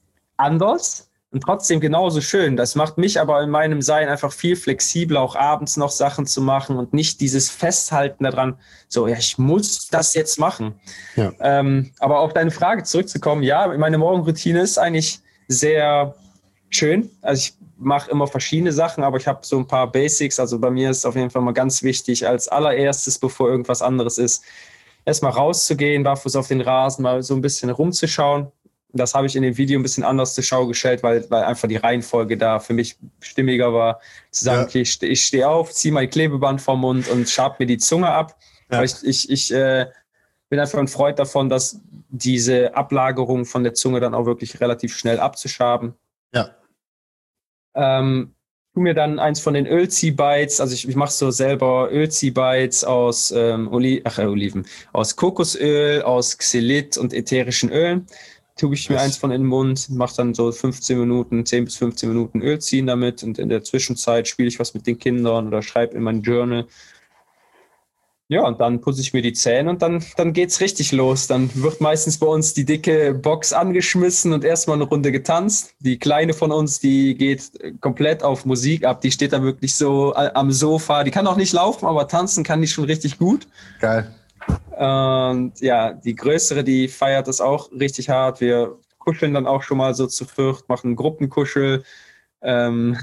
anders und trotzdem genauso schön. Das macht mich aber in meinem Sein einfach viel flexibler, auch abends noch Sachen zu machen und nicht dieses Festhalten daran, so, ja, ich muss das jetzt machen. Ja. Ähm, aber auf deine Frage zurückzukommen, ja, meine Morgenroutine ist eigentlich sehr schön. Also ich mache immer verschiedene Sachen, aber ich habe so ein paar Basics. Also bei mir ist auf jeden Fall mal ganz wichtig, als allererstes, bevor irgendwas anderes ist, erstmal rauszugehen, barfuß auf den Rasen, mal so ein bisschen rumzuschauen. Das habe ich in dem Video ein bisschen anders zur Schau gestellt, weil, weil einfach die Reihenfolge da für mich stimmiger war. Zu sagen, ja. okay, ich, ich stehe auf, ziehe mein Klebeband vom Mund und schab mir die Zunge ab. Ja. Weil ich ich, ich äh, bin einfach ein Freund davon, dass diese Ablagerung von der Zunge dann auch wirklich relativ schnell abzuschaben. Ja. Ähm, tu mir dann eins von den Ölziehbites, also ich, ich mache so selber Ölziehbites aus ähm, Oli- Ach, äh, Oliven, aus Kokosöl, aus Xylit und ätherischen Ölen. Tue ich mir eins von in den Mund, mache dann so fünfzehn Minuten, zehn bis fünfzehn Minuten Öl ziehen damit und in der Zwischenzeit spiele ich was mit den Kindern oder schreibe in mein Journal. Ja, und dann putze ich mir die Zähne und dann, dann geht's richtig los. Dann wird meistens bei uns die dicke Box angeschmissen und erstmal eine Runde getanzt. Die Kleine von uns, die geht komplett auf Musik ab. Die steht da wirklich so am Sofa. Die kann auch nicht laufen, aber tanzen kann die schon richtig gut. Geil. Und ja, die Größere, die feiert das auch richtig hart. Wir kuscheln dann auch schon mal so zu viert, machen Gruppenkuschel. Ähm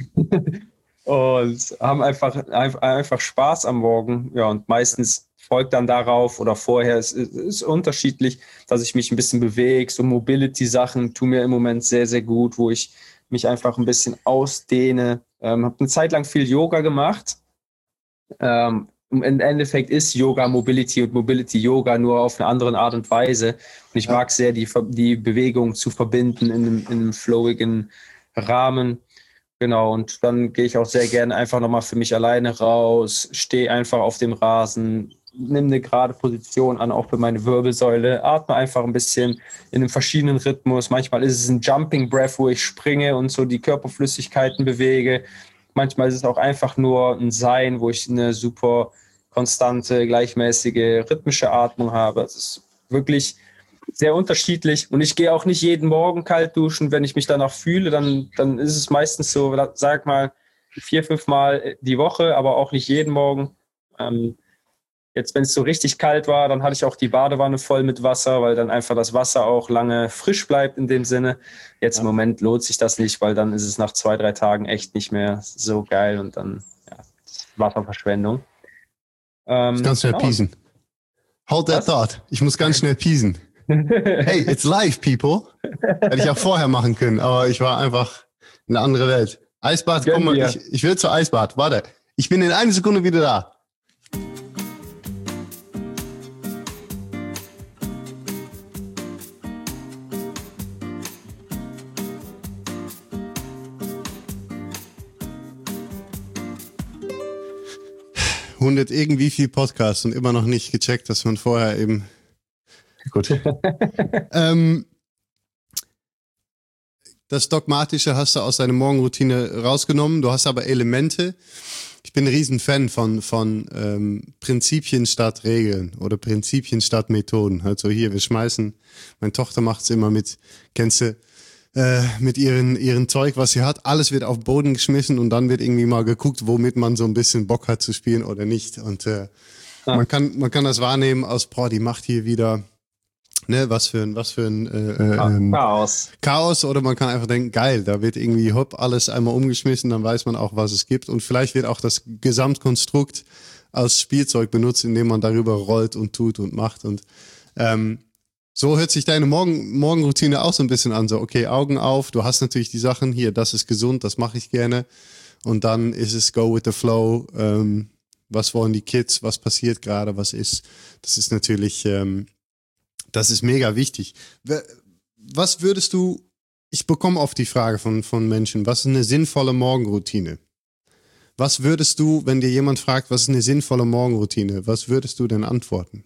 Und haben einfach, einfach Spaß am Morgen. Ja, und meistens folgt dann darauf oder vorher, es ist, ist unterschiedlich, dass ich mich ein bisschen bewege. So Mobility-Sachen tun mir im Moment sehr, sehr gut, wo ich mich einfach ein bisschen ausdehne. Ähm, habe eine Zeit lang viel Yoga gemacht. Ähm, im Endeffekt ist Yoga Mobility und Mobility Yoga nur auf eine andere Art und Weise. Und ich ja. mag sehr, die, die Bewegung zu verbinden in einem, in einem flowigen Rahmen. Genau, und dann gehe ich auch sehr gerne einfach nochmal für mich alleine raus, stehe einfach auf dem Rasen, nimm eine gerade Position an, auch für meine Wirbelsäule, atme einfach ein bisschen in einem verschiedenen Rhythmus. Manchmal ist es ein Jumping Breath, wo ich springe und so die Körperflüssigkeiten bewege. Manchmal ist es auch einfach nur ein Sein, wo ich eine super konstante, gleichmäßige, rhythmische Atmung habe. Es ist wirklich sehr unterschiedlich und ich gehe auch nicht jeden Morgen kalt duschen. Wenn ich mich danach fühle, dann, dann ist es meistens so, sag mal, vier, fünf Mal die Woche, aber auch nicht jeden Morgen. Ähm, jetzt, wenn es so richtig kalt war, dann hatte ich auch die Badewanne voll mit Wasser, weil dann einfach das Wasser auch lange frisch bleibt in dem Sinne. Jetzt ja. im Moment lohnt sich das nicht, weil dann ist es nach zwei, drei Tagen echt nicht mehr so geil und dann ja, Wasserverschwendung. Ähm, ich muss ganz schnell genau. piesen. Hold that Was? thought. Ich muss ganz schnell piesen. Hey, it's live, people. Hätte ich auch vorher machen können, aber ich war einfach in eine andere Welt. Eisbad, komm mal, ich, ich will zur Eisbad. Warte, ich bin in einer Sekunde wieder da. hundert irgendwie viel Podcasts und immer noch nicht gecheckt, dass man vorher eben... Gut. ähm, das Dogmatische hast du aus deiner Morgenroutine rausgenommen. Du hast aber Elemente. Ich bin ein Riesenfan von, von ähm, Prinzipien statt Regeln oder Prinzipien statt Methoden. Also hier, wir schmeißen, meine Tochter macht es immer mit, kennst du, äh, mit ihren, ihren Zeug, was sie hat. Alles wird auf den Boden geschmissen und dann wird irgendwie mal geguckt, womit man so ein bisschen Bock hat zu spielen oder nicht. Und äh, ja. man kann, man kann das wahrnehmen aus, boah, die macht hier wieder... Ne, was für ein, was für ein äh, ähm, Chaos. Chaos, oder man kann einfach denken, geil, da wird irgendwie hopp alles einmal umgeschmissen, dann weiß man auch, was es gibt und vielleicht wird auch das Gesamtkonstrukt als Spielzeug benutzt, indem man darüber rollt und tut und macht und ähm, so hört sich deine Morgen, Morgenroutine auch so ein bisschen an, so okay, Augen auf, du hast natürlich die Sachen hier, das ist gesund, das mache ich gerne und dann ist es go with the flow, ähm, was wollen die Kids, was passiert gerade, was ist, das ist natürlich ähm, das ist mega wichtig. Was würdest du, ich bekomme oft die Frage von, von Menschen, was ist eine sinnvolle Morgenroutine? Was würdest du, wenn dir jemand fragt, was ist eine sinnvolle Morgenroutine, was würdest du denn antworten?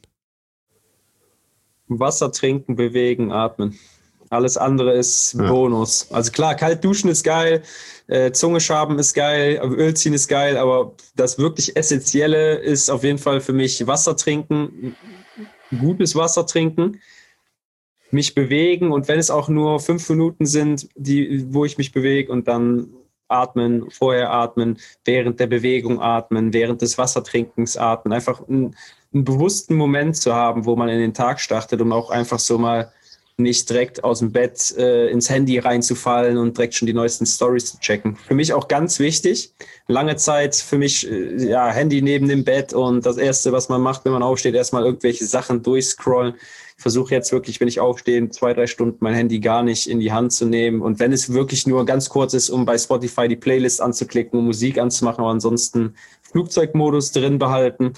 Wasser trinken, bewegen, atmen. Alles andere ist ja. Bonus. Also klar, kalt duschen ist geil, äh, Zunge schaben ist geil, Öl ziehen ist geil, aber das wirklich Essentielle ist auf jeden Fall für mich Wasser trinken, gutes Wasser trinken, mich bewegen und wenn es auch nur fünf Minuten sind, die, wo ich mich bewege und dann atmen, vorher atmen, während der Bewegung atmen, während des Wassertrinkens atmen, einfach einen, einen bewussten Moment zu haben, wo man in den Tag startet und auch einfach so mal nicht direkt aus dem Bett äh, ins Handy reinzufallen und direkt schon die neuesten Stories zu checken. Für mich auch ganz wichtig. Lange Zeit für mich, äh, ja, Handy neben dem Bett und das Erste, was man macht, wenn man aufsteht, erstmal irgendwelche Sachen durchscrollen. Ich versuche jetzt wirklich, wenn ich aufstehe, zwei, drei Stunden mein Handy gar nicht in die Hand zu nehmen. Und wenn es wirklich nur ganz kurz ist, um bei Spotify die Playlist anzuklicken, um Musik anzumachen, aber ansonsten Flugzeugmodus drin behalten.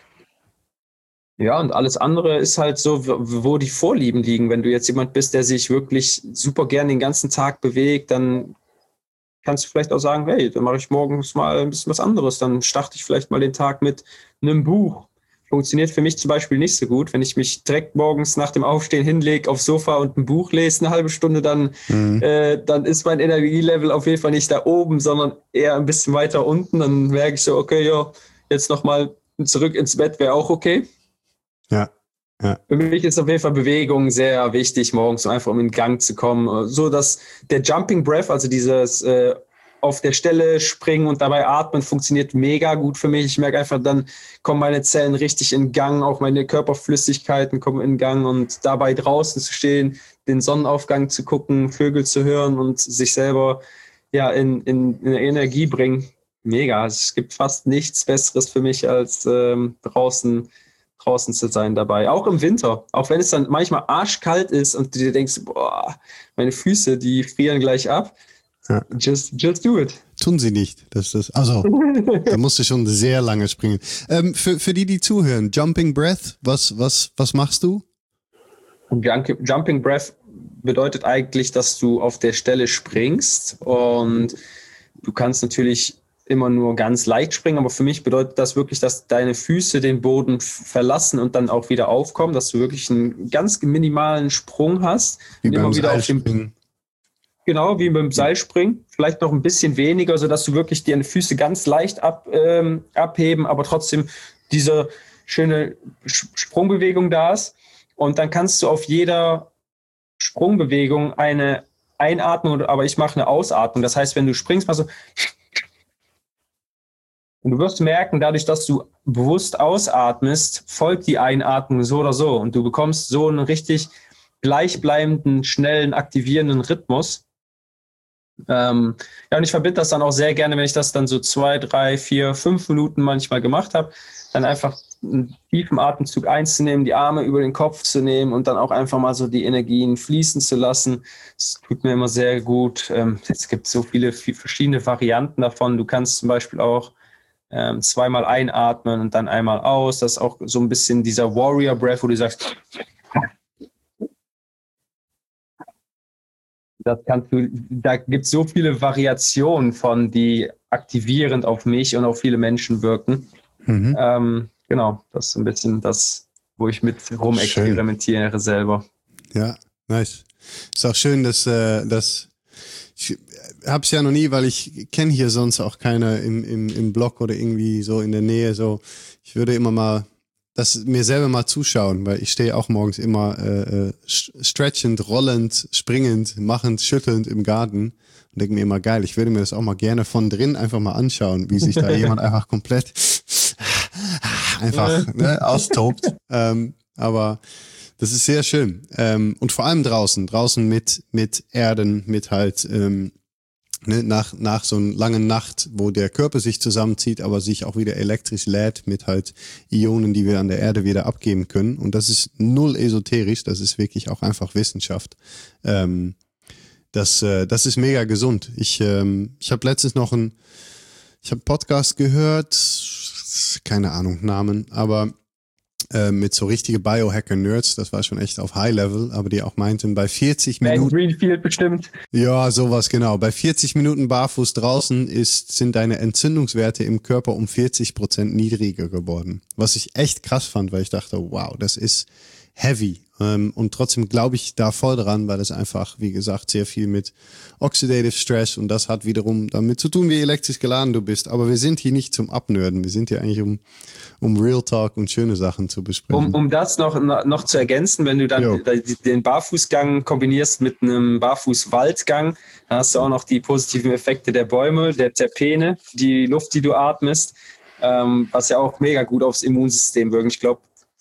Ja, und alles andere ist halt so, wo die Vorlieben liegen. Wenn du jetzt jemand bist, der sich wirklich super gern den ganzen Tag bewegt, dann kannst du vielleicht auch sagen, hey, dann mache ich morgens mal ein bisschen was anderes. Dann starte ich vielleicht mal den Tag mit einem Buch. Funktioniert für mich zum Beispiel nicht so gut. Wenn ich mich direkt morgens nach dem Aufstehen hinlege aufs Sofa und ein Buch lese, eine halbe Stunde, dann, mhm. äh, dann ist mein Energielevel auf jeden Fall nicht da oben, sondern eher ein bisschen weiter unten. Dann merke ich so, okay, ja, jetzt nochmal zurück ins Bett wäre auch okay. Ja, ja. Für mich ist auf jeden Fall Bewegung sehr wichtig morgens, um einfach um in Gang zu kommen. So dass der Jumping Breath, also dieses äh, auf der Stelle springen und dabei atmen, funktioniert mega gut für mich. Ich merke einfach, dann kommen meine Zellen richtig in Gang, auch meine Körperflüssigkeiten kommen in Gang und dabei draußen zu stehen, den Sonnenaufgang zu gucken, Vögel zu hören und sich selber ja in, in, in Energie bringen. Mega. Also es gibt fast nichts Besseres für mich als ähm, draußen draußen zu sein dabei, auch im Winter, auch wenn es dann manchmal arschkalt ist und du dir denkst, boah, meine Füße, die frieren gleich ab. Ja. Just, just do it. Tun sie nicht. Das ist, also, da musst du schon sehr lange springen. Ähm, für, für die, die zuhören, Jumping Breath, was, was, was machst du? Jumping Breath bedeutet eigentlich, dass du auf der Stelle springst und du kannst natürlich immer nur ganz leicht springen, aber für mich bedeutet das wirklich, dass deine Füße den Boden verlassen und dann auch wieder aufkommen, dass du wirklich einen ganz minimalen Sprung hast. Wie und beim immer wieder auf dem Seilspringen. Genau, wie beim Seilspringen. Vielleicht noch ein bisschen weniger, sodass du wirklich deine Füße ganz leicht ab, ähm, abheben, aber trotzdem diese schöne Sprungbewegung da ist. Und dann kannst du auf jeder Sprungbewegung eine Einatmung, aber ich mache eine Ausatmung. Das heißt, wenn du springst, machst du und du wirst merken, dadurch, dass du bewusst ausatmest, folgt die Einatmung so oder so. Und du bekommst so einen richtig gleichbleibenden, schnellen, aktivierenden Rhythmus. Ähm, ja, und ich verbinde das dann auch sehr gerne, wenn ich das dann so zwei, drei, vier, fünf Minuten manchmal gemacht habe, dann einfach einen tiefen Atemzug einzunehmen, die Arme über den Kopf zu nehmen und dann auch einfach mal so die Energien fließen zu lassen. Das tut mir immer sehr gut. Ähm, es gibt so viele verschiedene Varianten davon. Du kannst zum Beispiel auch ähm, zweimal einatmen und dann einmal aus. Das ist auch so ein bisschen dieser Warrior Breath, wo du sagst, das kannst du, da gibt es so viele Variationen von, die aktivierend auf mich und auf viele Menschen wirken. Mhm. Ähm, genau, das ist ein bisschen das, wo ich mit rumexperimentiere schön. Selber. Ja, nice. Ist auch schön, dass, äh, dass ich hab's ja noch nie, weil ich kenne hier sonst auch keiner im, im, im Blog oder irgendwie so in der Nähe. So, ich würde immer mal das mir selber mal zuschauen, weil ich stehe auch morgens immer äh, stretchend, rollend, springend, machend, schüttelnd im Garten und denke mir immer, geil, ich würde mir das auch mal gerne von drin einfach mal anschauen, wie sich da jemand einfach komplett einfach ne, austobt. Ähm, aber das ist sehr schön. Ähm, und vor allem draußen, draußen mit mit Erden, mit halt ähm, Ne, nach, nach so einer langen Nacht, wo der Körper sich zusammenzieht, aber sich auch wieder elektrisch lädt mit halt Ionen, die wir an der Erde wieder abgeben können. Und das ist null esoterisch, das ist wirklich auch einfach Wissenschaft. Ähm, das, äh, das ist mega gesund. Ich, ähm, ich habe letztens noch einen, ich habe Podcast gehört, keine Ahnung, Namen, aber äh, mit so richtige Biohacker-Nerds, das war schon echt auf High-Level, aber die auch meinten, bei vierzig Minuten... Greenfield bestimmt. Ja, sowas genau. Bei vierzig Minuten barfuß draußen ist, sind deine Entzündungswerte im Körper um vierzig Prozent niedriger geworden. Was ich echt krass fand, weil ich dachte, wow, das ist heavy. Ähm, und trotzdem glaube ich da voll dran, weil das einfach, wie gesagt, sehr viel mit Oxidative Stress und das hat wiederum damit zu tun, wie elektrisch geladen du bist. Aber wir sind hier nicht zum Abnörden. Wir sind hier eigentlich, um, um Real Talk und schöne Sachen zu besprechen. Um, um das noch, noch zu ergänzen, wenn du dann jo. den Barfußgang kombinierst mit einem Barfußwaldgang, dann hast du auch noch die positiven Effekte der Bäume, der Terpene, die Luft, die du atmest, ähm, was ja auch mega gut aufs Immunsystem wirkt. Ich glaube,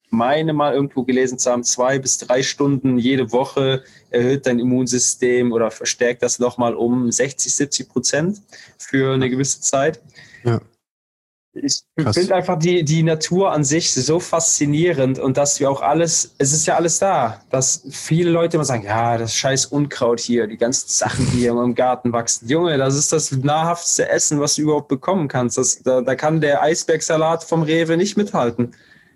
meine mal irgendwo gelesen zu haben, zwei bis drei Stunden jede Woche erhöht dein Immunsystem oder verstärkt das nochmal um sechzig, siebzig Prozent für eine gewisse Zeit. Ja. Ich finde einfach die, die Natur an sich so faszinierend und dass wir auch alles, es ist ja alles da, dass viele Leute immer sagen, ja, das scheiß Unkraut hier, die ganzen Sachen, die hier im Garten wachsen. Junge, das ist das nahrhafteste Essen, was du überhaupt bekommen kannst. Das, da, da kann der Eisbergsalat vom Rewe nicht mithalten.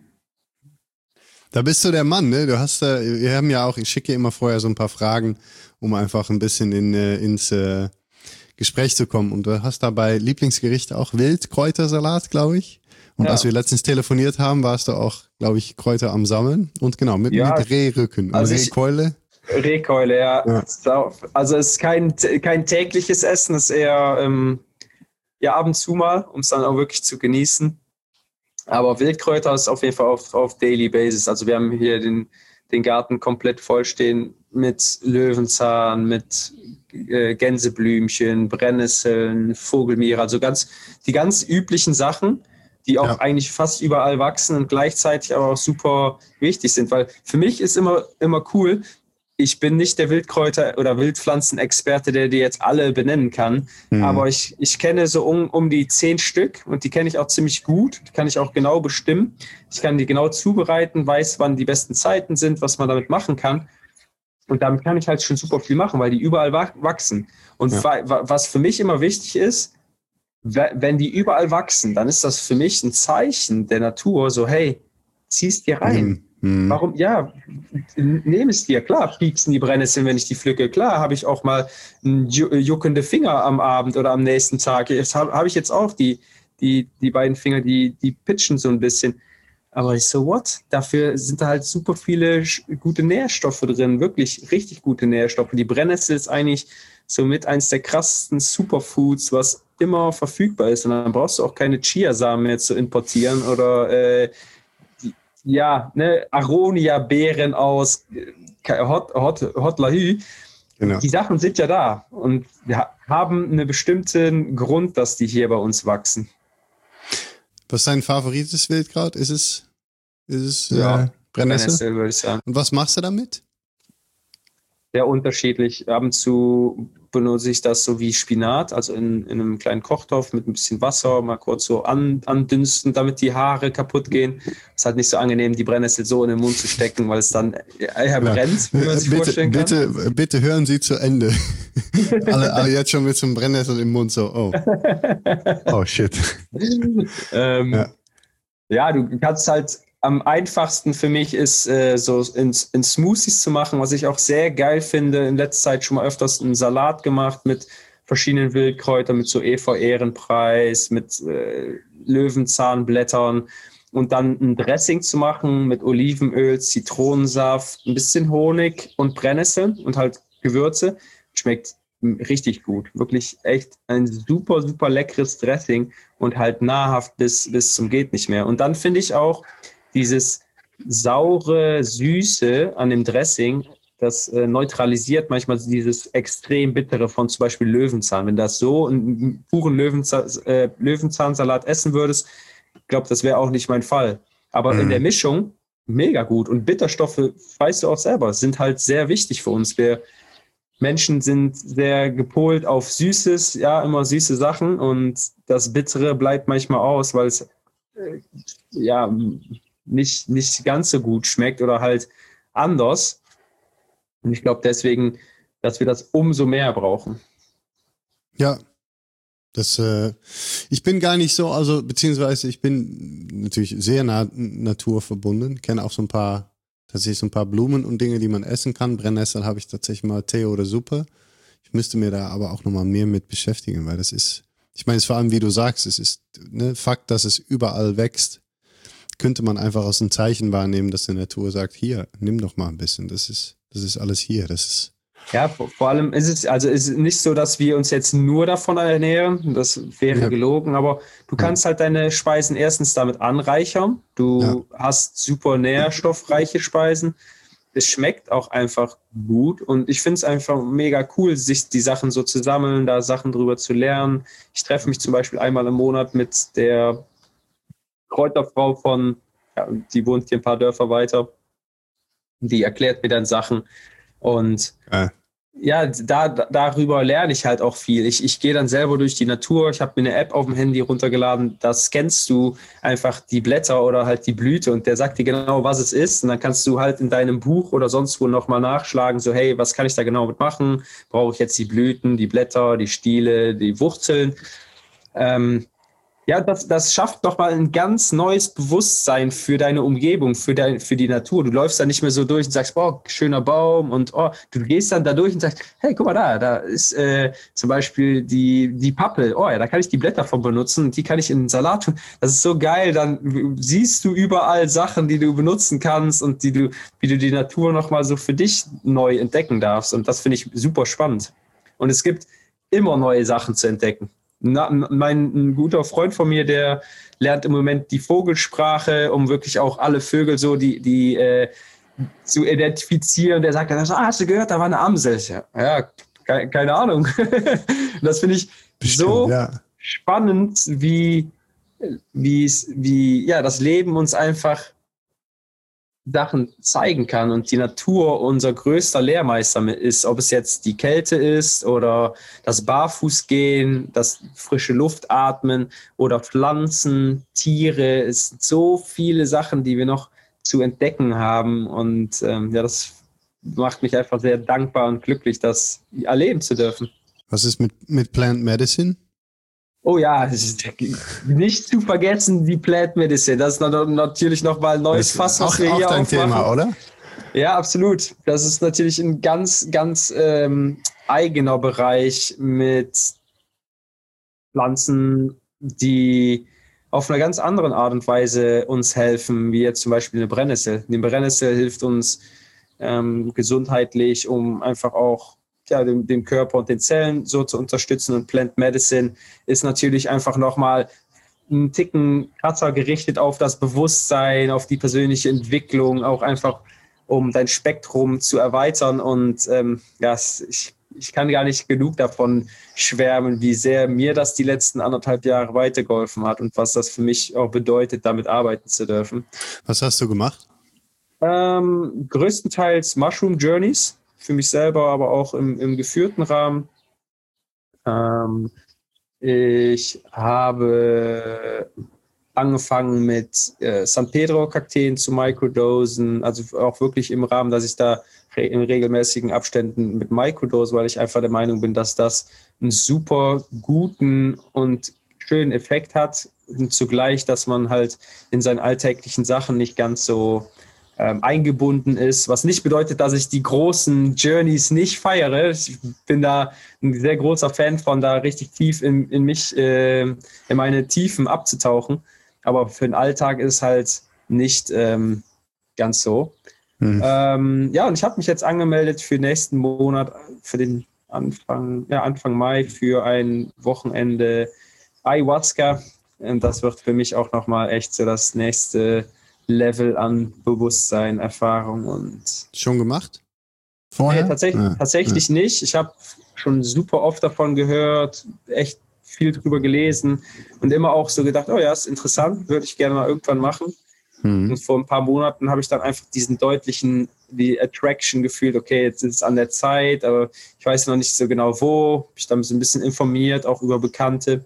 Da bist du der Mann, ne? Du hast da, wir haben ja auch, ich schicke immer vorher so ein paar Fragen, um einfach ein bisschen in, ins äh, Gespräch zu kommen. Und du hast dabei Lieblingsgerichte auch Wildkräutersalat, glaube ich. Und ja. Als wir letztens telefoniert haben, warst du auch, glaube ich, Kräuter am Sammeln. Und genau, mit, ja, mit Rehrücken und also Rehkeule. Ich, Rehkeule, ja. ja. Also es ist kein, kein tägliches Essen, es ist eher ähm, ja, ab und zu mal, um es dann auch wirklich zu genießen. Aber Wildkräuter ist auf jeden Fall auf, auf Daily Basis. Also wir haben hier den, den Garten komplett vollstehen mit Löwenzahn, mit äh, Gänseblümchen, Brennnesseln, Vogelmiere. Also ganz, die ganz üblichen Sachen, die auch ja. eigentlich fast überall wachsen und gleichzeitig aber auch super wichtig sind. Weil für mich ist immer, immer cool, ich bin nicht der Wildkräuter- oder Wildpflanzenexperte, der die jetzt alle benennen kann, mhm. aber ich, ich kenne so um, um die zehn Stück und die kenne ich auch ziemlich gut, die kann ich auch genau bestimmen. Ich kann die genau zubereiten, weiß, wann die besten Zeiten sind, was man damit machen kann. Und damit kann ich halt schon super viel machen, weil die überall wachsen. Und ja. was für mich immer wichtig ist, wenn die überall wachsen, dann ist das für mich ein Zeichen der Natur, so hey, zieh's dir rein. Mhm. Hm. Warum? Ja, nehme es dir. Klar, pieksen die Brennnesseln, wenn ich die pflücke. Klar, habe ich auch mal juckende Finger am Abend oder am nächsten Tag. Jetzt habe hab ich jetzt auch die, die, die beiden Finger, die, die pitchen so ein bisschen. Aber ich so, what? Dafür sind da halt super viele gute Nährstoffe drin. Wirklich richtig gute Nährstoffe. Die Brennnessel ist eigentlich somit eins der krassesten Superfoods, was immer verfügbar ist. Und dann brauchst du auch keine Chiasamen mehr zu importieren oder äh, ja, ne, Aronia-Beeren aus Hot, Hot, Hotlahü. Genau. Die Sachen sind ja da und wir haben einen bestimmten Grund, dass die hier bei uns wachsen. Was ist dein favorites Wildkraut? Ist es, ist es ja, äh, Brennnessel? Brennnessel, würde ich sagen. Und was machst du damit? Sehr unterschiedlich. Ab und zu benutze ich das so wie Spinat, also in, in einem kleinen Kochtopf mit ein bisschen Wasser, mal kurz so an, andünsten, damit die Haare kaputt gehen. Es ist halt nicht so angenehm, die Brennnessel so in den Mund zu stecken, weil es dann eher brennt, wie man sich bitte, vorstellen kann. Bitte, bitte hören Sie zu Ende. alle, alle jetzt schon mit so einem Brennnessel im Mund so, oh. Oh, shit. ähm, ja. ja, du kannst halt am einfachsten für mich ist, äh, so in, in Smoothies zu machen, was ich auch sehr geil finde. In letzter Zeit schon mal öfters einen Salat gemacht mit verschiedenen Wildkräutern, mit so Efeu-Ehrenpreis, mit äh, Löwenzahnblättern und dann ein Dressing zu machen mit Olivenöl, Zitronensaft, ein bisschen Honig und Brennnessel und halt Gewürze. Schmeckt richtig gut. Wirklich echt ein super, super leckeres Dressing und halt nahrhaft bis, bis zum geht nicht mehr. Und dann finde ich auch, dieses saure, süße an dem Dressing, das äh, neutralisiert manchmal dieses extrem bittere von zum Beispiel Löwenzahn. Wenn du das so einen puren Löwenzahn, äh, Löwenzahnsalat essen würdest, ich glaube, das wäre auch nicht mein Fall. Aber mhm. in der Mischung mega gut. Und Bitterstoffe, weißt du auch selber, sind halt sehr wichtig für uns. Wir Menschen sind sehr gepolt auf Süßes, ja, immer süße Sachen. Und das Bittere bleibt manchmal aus, weil es äh, ja nicht, nicht ganz so gut schmeckt oder halt anders. Und ich glaube deswegen, dass wir das umso mehr brauchen. Ja, das, äh, ich bin gar nicht so, also beziehungsweise ich bin natürlich sehr nah naturverbunden, kenne auch so ein paar, tatsächlich so ein paar Blumen und Dinge, die man essen kann. Brennnessel habe ich tatsächlich mal Tee oder Suppe. Ich müsste mir da aber auch nochmal mehr mit beschäftigen, weil das ist, ich meine, es ist vor allem, wie du sagst, es ist ne, Fakt, dass es überall wächst. Könnte man einfach aus einem Zeichen wahrnehmen, dass die Natur sagt, hier, nimm doch mal ein bisschen, das ist, das ist alles hier, das ist. Ja, vor, vor allem ist es, also ist es nicht so, dass wir uns jetzt nur davon ernähren, das wäre ja. gelogen, aber du kannst ja. halt deine Speisen erstens damit anreichern, du ja. hast super nährstoffreiche Speisen, es schmeckt auch einfach gut und ich finde es einfach mega cool, sich die Sachen so zu sammeln, da Sachen drüber zu lernen. Ich treffe mich zum Beispiel einmal im Monat mit der Kräuterfrau von, ja, die wohnt hier ein paar Dörfer weiter. Die erklärt mir dann Sachen und Geil. ja, da, darüber lerne ich halt auch viel. Ich, ich gehe dann selber durch die Natur. Ich habe mir eine App auf dem Handy runtergeladen. Da scannst du einfach die Blätter oder halt die Blüte und der sagt dir genau, was es ist. Und dann kannst du halt in deinem Buch oder sonst wo nochmal nachschlagen, so hey, was kann ich da genau mitmachen? Brauche ich jetzt die Blüten, die Blätter, die Stiele, die Wurzeln? Ähm, Ja, das, das schafft nochmal ein ganz neues Bewusstsein für deine Umgebung, für, dein, für die Natur. Du läufst da nicht mehr so durch und sagst, boah, schöner Baum und oh, du gehst dann da durch und sagst, hey, guck mal da, da ist äh, zum Beispiel die, die Pappel. Oh ja, da kann ich die Blätter von benutzen und die kann ich in den Salat tun. Das ist so geil, dann siehst du überall Sachen, die du benutzen kannst und die du, wie du die Natur nochmal so für dich neu entdecken darfst. Und das finde ich super spannend. Und es gibt immer neue Sachen zu entdecken. Na, mein ein guter Freund von mir, der lernt im Moment die Vogelsprache, um wirklich auch alle Vögel so die, die äh, zu identifizieren. Der sagt dann, ah, hast du gehört, da war eine Amsel. Ja, ja keine, keine Ahnung. Das finde ich Bestimmt, so ja. spannend, wie, wie, wie ja, das Leben uns einfach Sachen zeigen kann und die Natur unser größter Lehrmeister ist, ob es jetzt die Kälte ist oder das Barfußgehen, das frische Luft atmen oder Pflanzen, Tiere. Es sind so viele Sachen, die wir noch zu entdecken haben und ähm, ja, das macht mich einfach sehr dankbar und glücklich, das erleben zu dürfen. Was ist mit, mit Plant Medicine? Oh ja, nicht zu vergessen, die Plant Medicine. Das ist natürlich nochmal ein neues Fass, was auch, wir auch hier dein aufmachen. Thema, oder? Ja, absolut. Das ist natürlich ein ganz, ganz ähm, eigener Bereich mit Pflanzen, die auf einer ganz anderen Art und Weise uns helfen, wie jetzt zum Beispiel eine Brennnessel. Die Brennnessel hilft uns ähm, gesundheitlich, um einfach auch ja, den, den Körper und den Zellen so zu unterstützen. Und Plant Medicine ist natürlich einfach nochmal einen Ticken krasser gerichtet auf das Bewusstsein, auf die persönliche Entwicklung, auch einfach um dein Spektrum zu erweitern. Und ähm, ja, ich, ich kann gar nicht genug davon schwärmen, wie sehr mir das die letzten anderthalb Jahre weitergeholfen hat und was das für mich auch bedeutet, damit arbeiten zu dürfen. Was hast du gemacht? Ähm, größtenteils Mushroom Journeys, für mich selber, aber auch im, im geführten Rahmen. Ähm, ich habe angefangen mit äh, San Pedro-Kakteen zu Microdosen, also auch wirklich im Rahmen, dass ich da re- in regelmäßigen Abständen mit Microdose, weil ich einfach der Meinung bin, dass das einen super guten und schönen Effekt hat und zugleich, dass man halt in seinen alltäglichen Sachen nicht ganz so ähm, eingebunden ist, was nicht bedeutet, dass ich die großen Journeys nicht feiere. Ich bin da ein sehr großer Fan von, da richtig tief in, in mich, äh, in meine Tiefen abzutauchen. Aber für den Alltag ist halt nicht ähm, ganz so. Mhm. Ähm, ja, und ich habe mich jetzt angemeldet für nächsten Monat, für den Anfang, ja, Anfang Mai, für ein Wochenende Ayahuasca. Und das wird für mich auch nochmal echt so das nächste Level an Bewusstsein, Erfahrung und. Schon gemacht? Vorher? Nee, tatsächlich, ja, tatsächlich ja. nicht. Ich habe schon super oft davon gehört, echt viel drüber gelesen und immer auch so gedacht, oh ja, ist interessant, würde ich gerne mal irgendwann machen. Mhm. Und vor ein paar Monaten habe ich dann einfach diesen deutlichen, die Attraction gefühlt, okay, jetzt ist es an der Zeit, aber ich weiß noch nicht so genau wo. Habe ich dann so ein bisschen informiert, auch über Bekannte.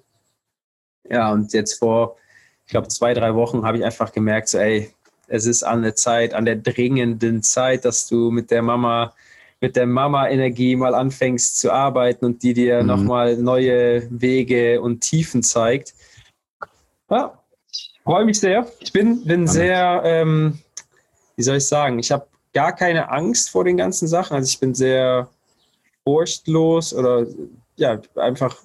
Ja, und jetzt vor, ich glaube, zwei, drei Wochen habe ich einfach gemerkt, so, ey, es ist an der Zeit, an der dringenden Zeit, dass du mit der Mama, mit der Mama-Energie mal anfängst zu arbeiten und die dir mhm. nochmal neue Wege und Tiefen zeigt. Ja, ich freue mich sehr. Ich bin, bin sehr, ähm, wie soll ich sagen, ich habe gar keine Angst vor den ganzen Sachen. Also ich bin sehr furchtlos oder ja, einfach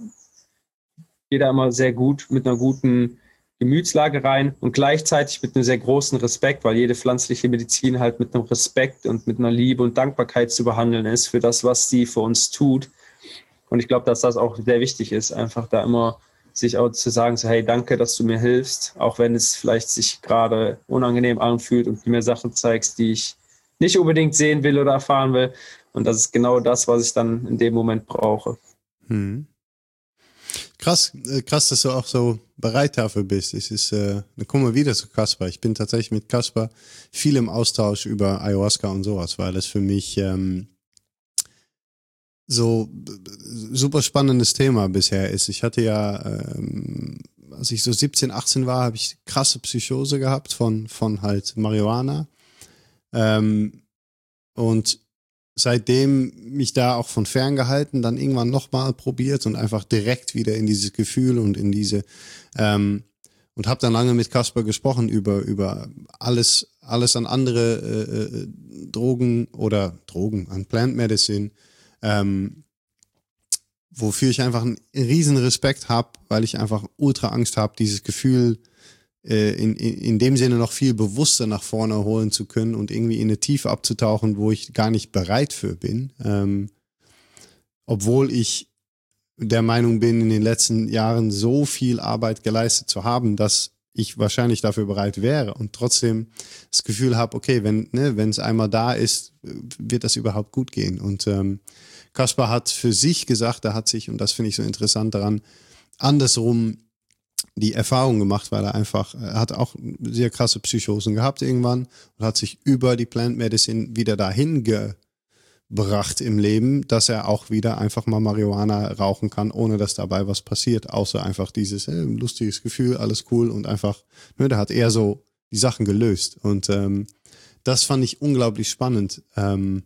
gehe da immer sehr gut mit einer guten Gemütslage rein und gleichzeitig mit einem sehr großen Respekt, weil jede pflanzliche Medizin halt mit einem Respekt und mit einer Liebe und Dankbarkeit zu behandeln ist für das, was sie für uns tut. Und ich glaube, dass das auch sehr wichtig ist, einfach da immer sich auch zu sagen, so, hey, danke, dass du mir hilfst, auch wenn es vielleicht sich gerade unangenehm anfühlt und du mir Sachen zeigst, die ich nicht unbedingt sehen will oder erfahren will. Und das ist genau das, was ich dann in dem Moment brauche. Hm. Krass, äh, krass, dass du auch so bereit dafür bist. Es ist, äh, dann kommen wir wieder zu Kaspar. Ich bin tatsächlich mit Kaspar viel im Austausch über Ayahuasca und sowas, weil das für mich ähm, so super spannendes Thema bisher ist. Ich hatte ja, ähm, als ich so siebzehn, achtzehn war, habe ich krasse Psychose gehabt von, von halt Marihuana. Ähm, und seitdem mich da auch von ferngehalten, dann irgendwann nochmal probiert und einfach direkt wieder in dieses Gefühl und in diese ähm, und habe dann lange mit Kaspar gesprochen über über alles alles an andere äh, Drogen oder Drogen an Plant Medicine, ähm, wofür ich einfach einen riesen Respekt habe, weil ich einfach ultra Angst habe, dieses Gefühl äh, in, in, in dem Sinne noch viel bewusster nach vorne holen zu können und irgendwie in eine Tiefe abzutauchen, wo ich gar nicht bereit für bin. Ähm, obwohl ich der Meinung bin, in den letzten Jahren so viel Arbeit geleistet zu haben, dass ich wahrscheinlich dafür bereit wäre und trotzdem das Gefühl habe, okay, wenn ne, wenn es einmal da ist, wird das überhaupt gut gehen. Und ähm, Kaspar hat für sich gesagt, er hat sich, und das finde ich so interessant daran, andersrum die Erfahrung gemacht, weil er einfach, er hat auch sehr krasse Psychosen gehabt irgendwann und hat sich über die Plant Medicine wieder dahin gebracht im Leben, dass er auch wieder einfach mal Marihuana rauchen kann, ohne dass dabei was passiert, außer einfach dieses äh, lustiges Gefühl, alles cool und einfach, ne, der hat eher so die Sachen gelöst und ähm, das fand ich unglaublich spannend. Ähm,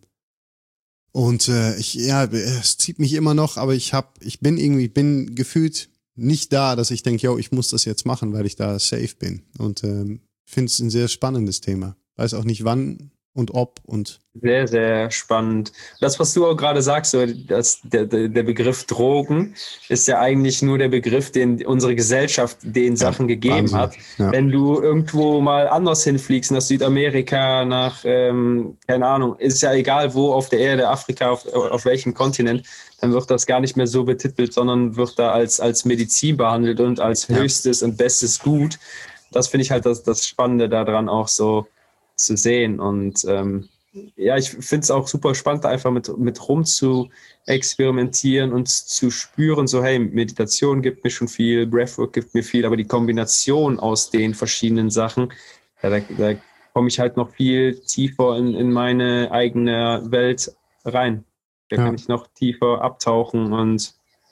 und äh, ich, ja, es zieht mich immer noch, aber ich hab, ich bin irgendwie, bin gefühlt nicht da, dass ich denke, yo, ich muss das jetzt machen, weil ich da safe bin. Und ähm, finde es ein sehr spannendes Thema. Weiß auch nicht wann und ob und Sehr, sehr spannend. Das, was du auch gerade sagst, so, das, der, der Begriff Drogen ist ja eigentlich nur der Begriff, den unsere Gesellschaft den Sachen ja, gegeben Wahnsinn. hat. Ja. Wenn du irgendwo mal anders hinfliegst, nach Südamerika, nach, ähm, keine Ahnung, ist ja egal wo auf der Erde, Afrika, auf, auf welchem Kontinent, dann wird das gar nicht mehr so betitelt, sondern wird da als, als Medizin behandelt und als höchstes ja. und bestes Gut. Das finde ich halt das, das Spannende daran auch so zu sehen. Und ähm, ja, ich finde es auch super spannend, einfach mit, mit rum zu experimentieren und zu spüren, so hey, Meditation gibt mir schon viel, Breathwork gibt mir viel, aber die Kombination aus den verschiedenen Sachen, ja, da, da komme ich halt noch viel tiefer in, in meine eigene Welt rein. Da ja. kann ich noch tiefer abtauchen und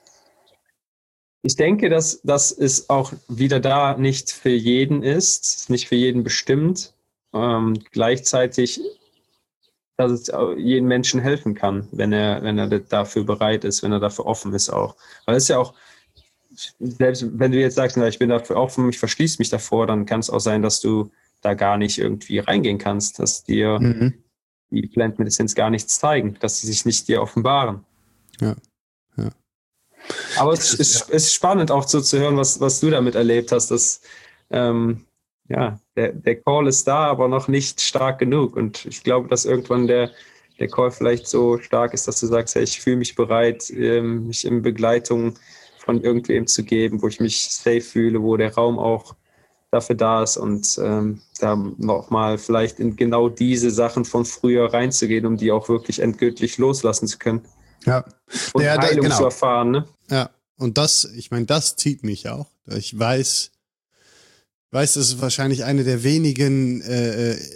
ich denke, dass, dass es auch wieder da nicht für jeden ist, nicht für jeden bestimmt. Ähm, gleichzeitig, dass es jedem Menschen helfen kann, wenn er, wenn er dafür bereit ist, wenn er dafür offen ist auch. Weil es ja auch, selbst wenn du jetzt sagst, na, ich bin dafür offen, ich verschließe mich davor, dann kann es auch sein, dass du da gar nicht irgendwie reingehen kannst, dass dir mhm. die Plant Medicines gar nichts zeigen, dass sie sich nicht dir offenbaren. Ja, ja. Aber es ist, ist spannend auch so zu hören, was, was du damit erlebt hast, dass ähm, ja, der, der Call ist da, aber noch nicht stark genug. Und ich glaube, dass irgendwann der, der Call vielleicht so stark ist, dass du sagst, hey, ich fühle mich bereit, ähm, mich in Begleitung von irgendwem zu geben, wo ich mich safe fühle, wo der Raum auch dafür da ist und ähm, da auch mal vielleicht in genau diese Sachen von früher reinzugehen, um die auch wirklich endgültig loslassen zu können. Ja. Und ja, Heilung da, genau. zu erfahren, ne? Ja, und das, ich meine, das zieht mich auch. Ich weiß, weiß, dass es wahrscheinlich eine der wenigen äh, äh,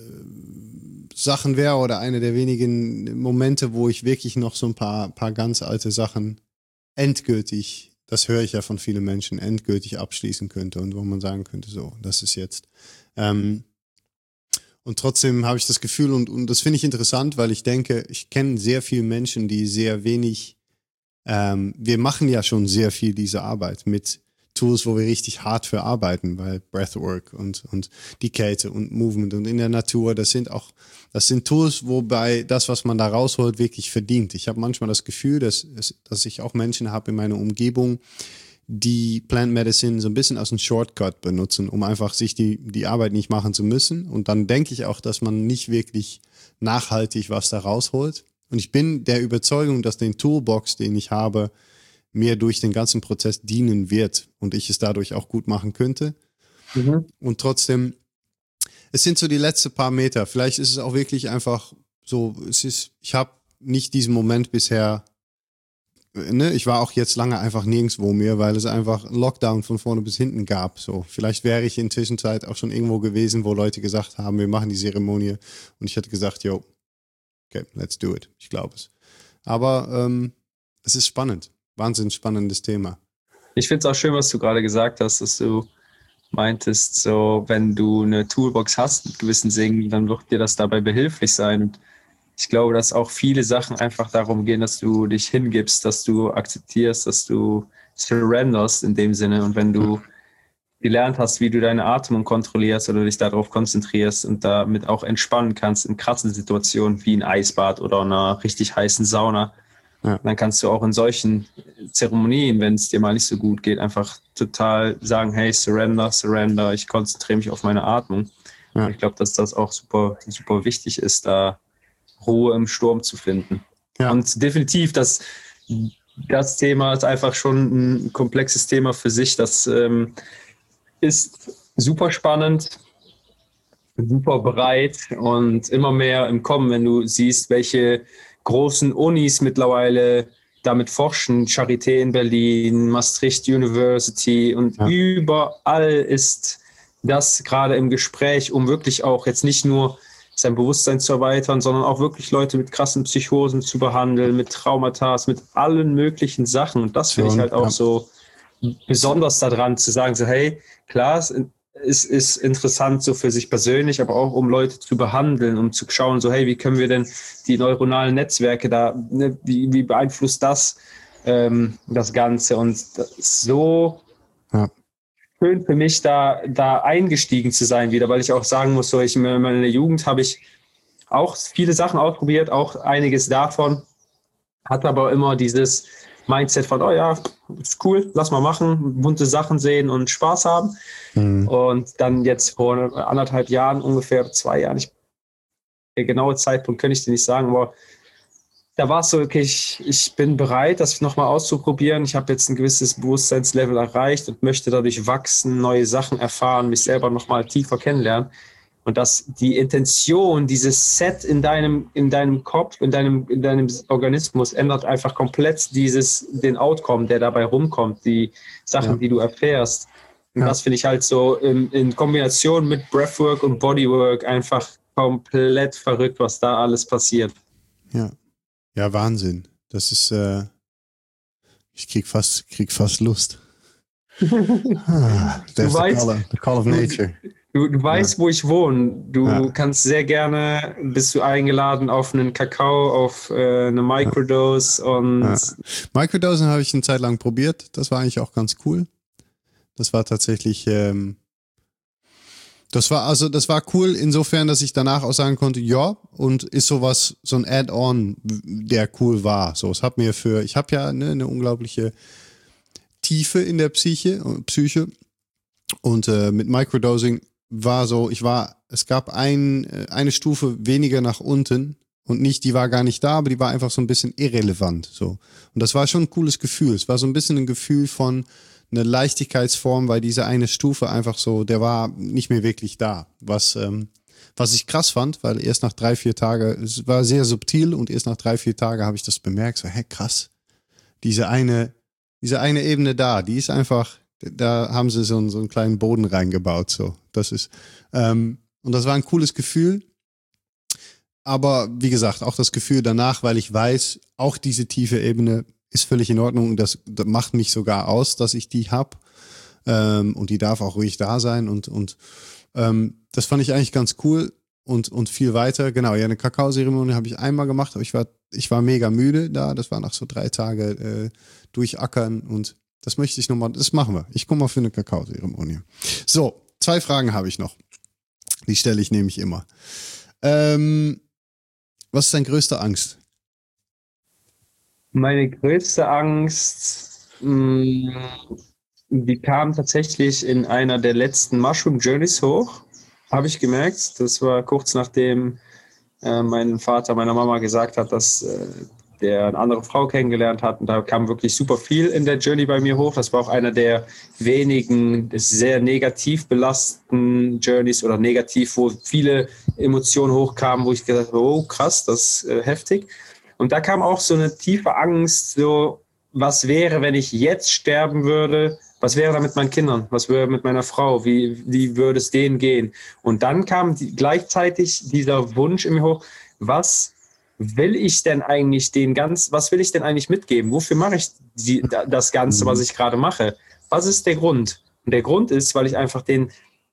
Sachen wäre oder eine der wenigen Momente, wo ich wirklich noch so ein paar, paar ganz alte Sachen endgültig, das höre ich ja von vielen Menschen, endgültig abschließen könnte und wo man sagen könnte, so, das ist jetzt. Ähm, und trotzdem habe ich das Gefühl, und, und das finde ich interessant, weil ich denke, ich kenne sehr viele Menschen, die sehr wenig, ähm, wir machen ja schon sehr viel diese Arbeit mit Tools, wo wir richtig hart für arbeiten, weil Breathwork und, und die Kälte und Movement und in der Natur, das sind auch, das sind Tools, wobei das, was man da rausholt, wirklich verdient. Ich habe manchmal das Gefühl, dass, dass ich auch Menschen habe in meiner Umgebung, die Plant Medicine so ein bisschen als einen Shortcut benutzen, um einfach sich die, die Arbeit nicht machen zu müssen. Und dann denke ich auch, dass man nicht wirklich nachhaltig was da rausholt. Und ich bin der Überzeugung, dass den Toolbox, den ich habe, mir durch den ganzen Prozess dienen wird und ich es dadurch auch gut machen könnte. Mhm. Und trotzdem, es sind so die letzten paar Meter. Vielleicht ist es auch wirklich einfach so, es ist, ich habe nicht diesen Moment bisher ne, ich war auch jetzt lange einfach nirgendwo mehr, weil es einfach einen Lockdown von vorne bis hinten gab. So, vielleicht wäre ich in der Zwischenzeit auch schon irgendwo gewesen, wo Leute gesagt haben, wir machen die Zeremonie. Und ich hätte gesagt, yo, okay, let's do it. Ich glaube es. Aber ähm, es ist spannend. Wahnsinnig spannendes Thema. Ich finde es auch schön, was du gerade gesagt hast, dass du meintest, so, wenn du eine Toolbox hast mit gewissen Dingen, dann wird dir das dabei behilflich sein. Und ich glaube, dass auch viele Sachen einfach darum gehen, dass du dich hingibst, dass du akzeptierst, dass du surrenderst in dem Sinne. Und wenn du gelernt hast, wie du deine Atmung kontrollierst oder dich darauf konzentrierst und damit auch entspannen kannst in krassen Situationen wie ein Eisbad oder einer richtig heißen Sauna, ja. Dann kannst du auch in solchen Zeremonien, wenn es dir mal nicht so gut geht, einfach total sagen, hey, surrender, surrender, ich konzentriere mich auf meine Atmung. Ja. Ich glaube, dass das auch super, super wichtig ist, da Ruhe im Sturm zu finden. Ja. Und definitiv, das, das Thema ist einfach schon ein komplexes Thema für sich. Das ähm, ist super spannend, super breit und immer mehr im Kommen, wenn du siehst, welche großen Unis mittlerweile damit forschen. Charité in Berlin, Maastricht University und ja. Überall ist das gerade im Gespräch, um wirklich auch jetzt nicht nur sein Bewusstsein zu erweitern, sondern auch wirklich Leute mit krassen Psychosen zu behandeln, mit Traumata, mit allen möglichen Sachen. Und das finde ich halt auch so besonders daran, zu sagen, so hey, klar, es ist, ist interessant so für sich persönlich, aber auch um Leute zu behandeln, um zu schauen, so hey, wie können wir denn die neuronalen Netzwerke da, ne, wie, wie beeinflusst das ähm, das Ganze? Und das ist so ja. schön für mich, da, da eingestiegen zu sein wieder, weil ich auch sagen muss, so ich in meiner Jugend habe ich auch viele Sachen ausprobiert, auch einiges davon, hat aber immer dieses Mindset von, oh ja, ist cool, lass mal machen, bunte Sachen sehen und Spaß haben. Mhm. Und dann jetzt vor anderthalb Jahren, ungefähr zwei Jahren, ich, der genaue Zeitpunkt kann ich dir nicht sagen, aber da war es so, okay, ich, ich bin bereit, das nochmal auszuprobieren. Ich habe jetzt ein gewisses Bewusstseinslevel erreicht und möchte dadurch wachsen, neue Sachen erfahren, mich selber nochmal tiefer kennenlernen. Und dass die Intention, dieses Set in deinem, in deinem Kopf, in deinem, in deinem Organismus ändert einfach komplett dieses, den Outcome, der dabei rumkommt, die Sachen, ja. die du erfährst. Und ja. das finde ich halt so in, in Kombination mit Breathwork und Bodywork einfach komplett verrückt, was da alles passiert. Ja, ja, Wahnsinn. Das ist, äh, ich krieg fast, krieg fast Lust. ah, du weißt, the call, the call of nature. Du, du weißt, ja. wo ich wohne. Du ja. kannst sehr gerne, bist du eingeladen auf einen Kakao, auf äh, eine Microdose. Ja. Und ja. Microdosen habe ich eine Zeit lang probiert. Das war eigentlich auch ganz cool. Das war tatsächlich, ähm, das war also, das war cool insofern, dass ich danach auch sagen konnte, ja, und ist sowas, so ein Add-on, der cool war. So, es hat mir für, ich habe ja ne, eine unglaubliche Tiefe in der Psyche, Psyche und äh, mit Microdosing war so, ich war, es gab ein, eine Stufe weniger nach unten und nicht, die war gar nicht da, aber die war einfach so ein bisschen irrelevant, so. Und das war schon ein cooles Gefühl. Es war so ein bisschen ein Gefühl von einer Leichtigkeitsform, weil diese eine Stufe einfach so, der war nicht mehr wirklich da. Was, ähm, was ich krass fand, weil erst nach drei, vier Tagen, es war sehr subtil und erst nach drei, vier Tagen habe ich das bemerkt, so, hä, krass. Diese eine, diese eine Ebene da, die ist einfach, da haben sie so einen, so einen kleinen Boden reingebaut, so. Das ist, ähm, und das war ein cooles Gefühl. Aber wie gesagt, auch das Gefühl danach, weil ich weiß, auch diese tiefe Ebene ist völlig in Ordnung und das, das macht mich sogar aus, dass ich die hab. Ähm, und die darf auch ruhig da sein und, und, ähm, das fand ich eigentlich ganz cool und, und viel weiter. Genau, ja, eine Kakaozeremonie habe ich einmal gemacht, aber ich war, ich war mega müde da. Das war nach so drei Tage, äh, durchackern und das möchte ich nochmal, das machen wir. Ich komme mal für eine Kakaozeremonie. So, zwei Fragen habe ich noch. Die stelle ich nämlich immer. Ähm, was ist deine größte Angst? Meine größte Angst, mh, die kam tatsächlich in einer der letzten Mushroom Journeys hoch. Habe ich gemerkt. Das war kurz nachdem äh, mein Vater meiner Mama gesagt hat, dass äh, der eine andere Frau kennengelernt hat. Und da kam wirklich super viel in der Journey bei mir hoch. Das war auch einer der wenigen sehr negativ belasteten Journeys oder negativ, wo viele Emotionen hochkamen, wo ich gesagt habe, oh krass, das ist äh, heftig. Und da kam auch so eine tiefe Angst, so was wäre, wenn ich jetzt sterben würde? Was wäre da mit meinen Kindern? Was wäre mit meiner Frau? Wie, wie würde es denen gehen? Und dann kam die, gleichzeitig dieser Wunsch in mir hoch, was will ich denn eigentlich den ganz, was will ich denn eigentlich mitgeben? Wofür mache ich die, das Ganze, was ich gerade mache? Was ist der Grund? Und der Grund ist, weil ich einfach den,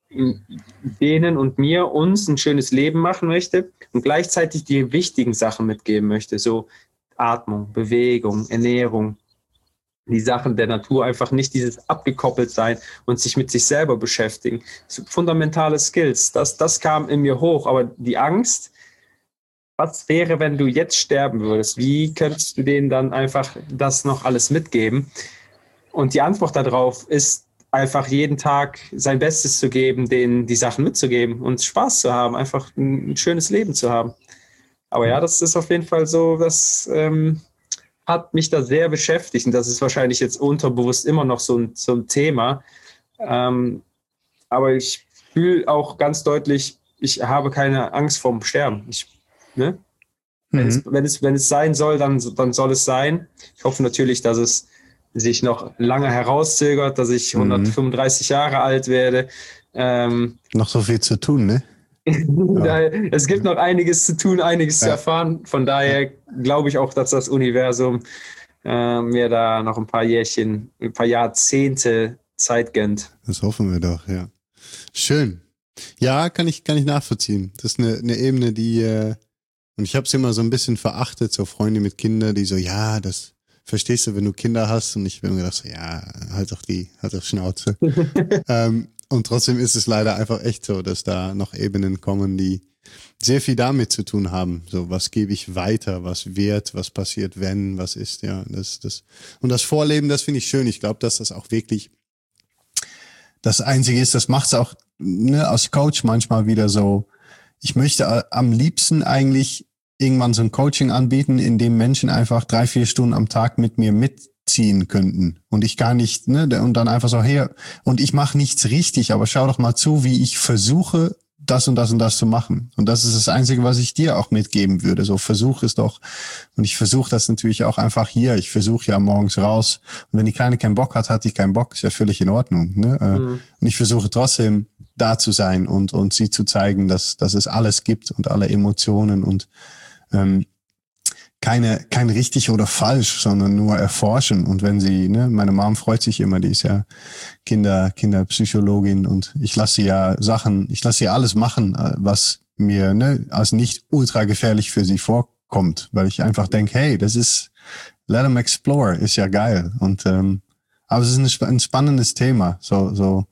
denen und mir, uns ein schönes Leben machen möchte und gleichzeitig die wichtigen Sachen mitgeben möchte. So Atmung, Bewegung, Ernährung, die Sachen der Natur, einfach nicht dieses abgekoppelt sein und sich mit sich selber beschäftigen. So fundamentale Skills, das, das kam in mir hoch, aber die Angst, was wäre, wenn du jetzt sterben würdest? Wie könntest du denen dann einfach das noch alles mitgeben? Und die Antwort darauf ist einfach jeden Tag sein Bestes zu geben, denen die Sachen mitzugeben und Spaß zu haben, einfach ein schönes Leben zu haben. Aber ja, das ist auf jeden Fall so, das ähm, hat mich da sehr beschäftigt und das ist wahrscheinlich jetzt unterbewusst immer noch so ein, so ein Thema. Ähm, aber ich fühle auch ganz deutlich, ich habe keine Angst vorm Sterben. Ich, ne? mhm. wenn, es, wenn, es, wenn es sein soll, dann, dann soll es sein. Ich hoffe natürlich, dass es sich noch lange herauszögert, dass ich mhm. hundertfünfunddreißig Jahre alt werde. Ähm, noch so viel zu tun, ne? Ja. Es gibt noch einiges zu tun, einiges ja. zu erfahren. Von daher ja. glaube ich auch, dass das Universum äh, mir da noch ein paar Jährchen, ein paar Jahrzehnte Zeit gönnt. Das hoffen wir doch, ja. Schön. Ja, kann ich, kann ich nachvollziehen. Das ist eine, eine Ebene, die, äh, und ich habe es immer so ein bisschen verachtet, so Freunde mit Kindern, die so, ja, das verstehst du, wenn du Kinder hast, und ich bin mir gedacht, so, ja, halt doch die, halt doch Schnauze. ähm, Und trotzdem ist es leider einfach echt so, dass da noch Ebenen kommen, die sehr viel damit zu tun haben. So, was gebe ich weiter, was wird, was passiert, wenn, was ist, ja, das, das. Und das Vorleben, das finde ich schön. Ich glaube, dass das auch wirklich das Einzige ist, das macht es auch, ne, als Coach manchmal wieder so. Ich möchte am liebsten eigentlich irgendwann so ein Coaching anbieten, in dem Menschen einfach drei, vier Stunden am Tag mit mir mitziehen könnten. Und ich gar nicht, ne, und dann einfach so, hey, und ich mache nichts richtig, aber schau doch mal zu, wie ich versuche, das und das und das zu machen. Und das ist das Einzige, was ich dir auch mitgeben würde. So, versuch es doch. Und ich versuche das natürlich auch einfach hier. Ich versuche ja morgens raus. Und wenn die Kleine keinen Bock hat, hat die keinen Bock. Ist ja völlig in Ordnung. Ne? Mhm. Und ich versuche trotzdem da zu sein und und sie zu zeigen, dass dass es alles gibt und alle Emotionen und ähm, keine kein richtig oder falsch, sondern nur erforschen. Und wenn sie, ne, meine Mom freut sich immer, die ist ja Kinder Kinderpsychologin und ich lasse sie ja Sachen, ich lasse sie alles machen, was mir, ne, als nicht ultra gefährlich für sie vorkommt, weil ich einfach denke, hey, das ist let them explore, ist ja geil. Und ähm, aber es ist ein, ein spannendes Thema, so so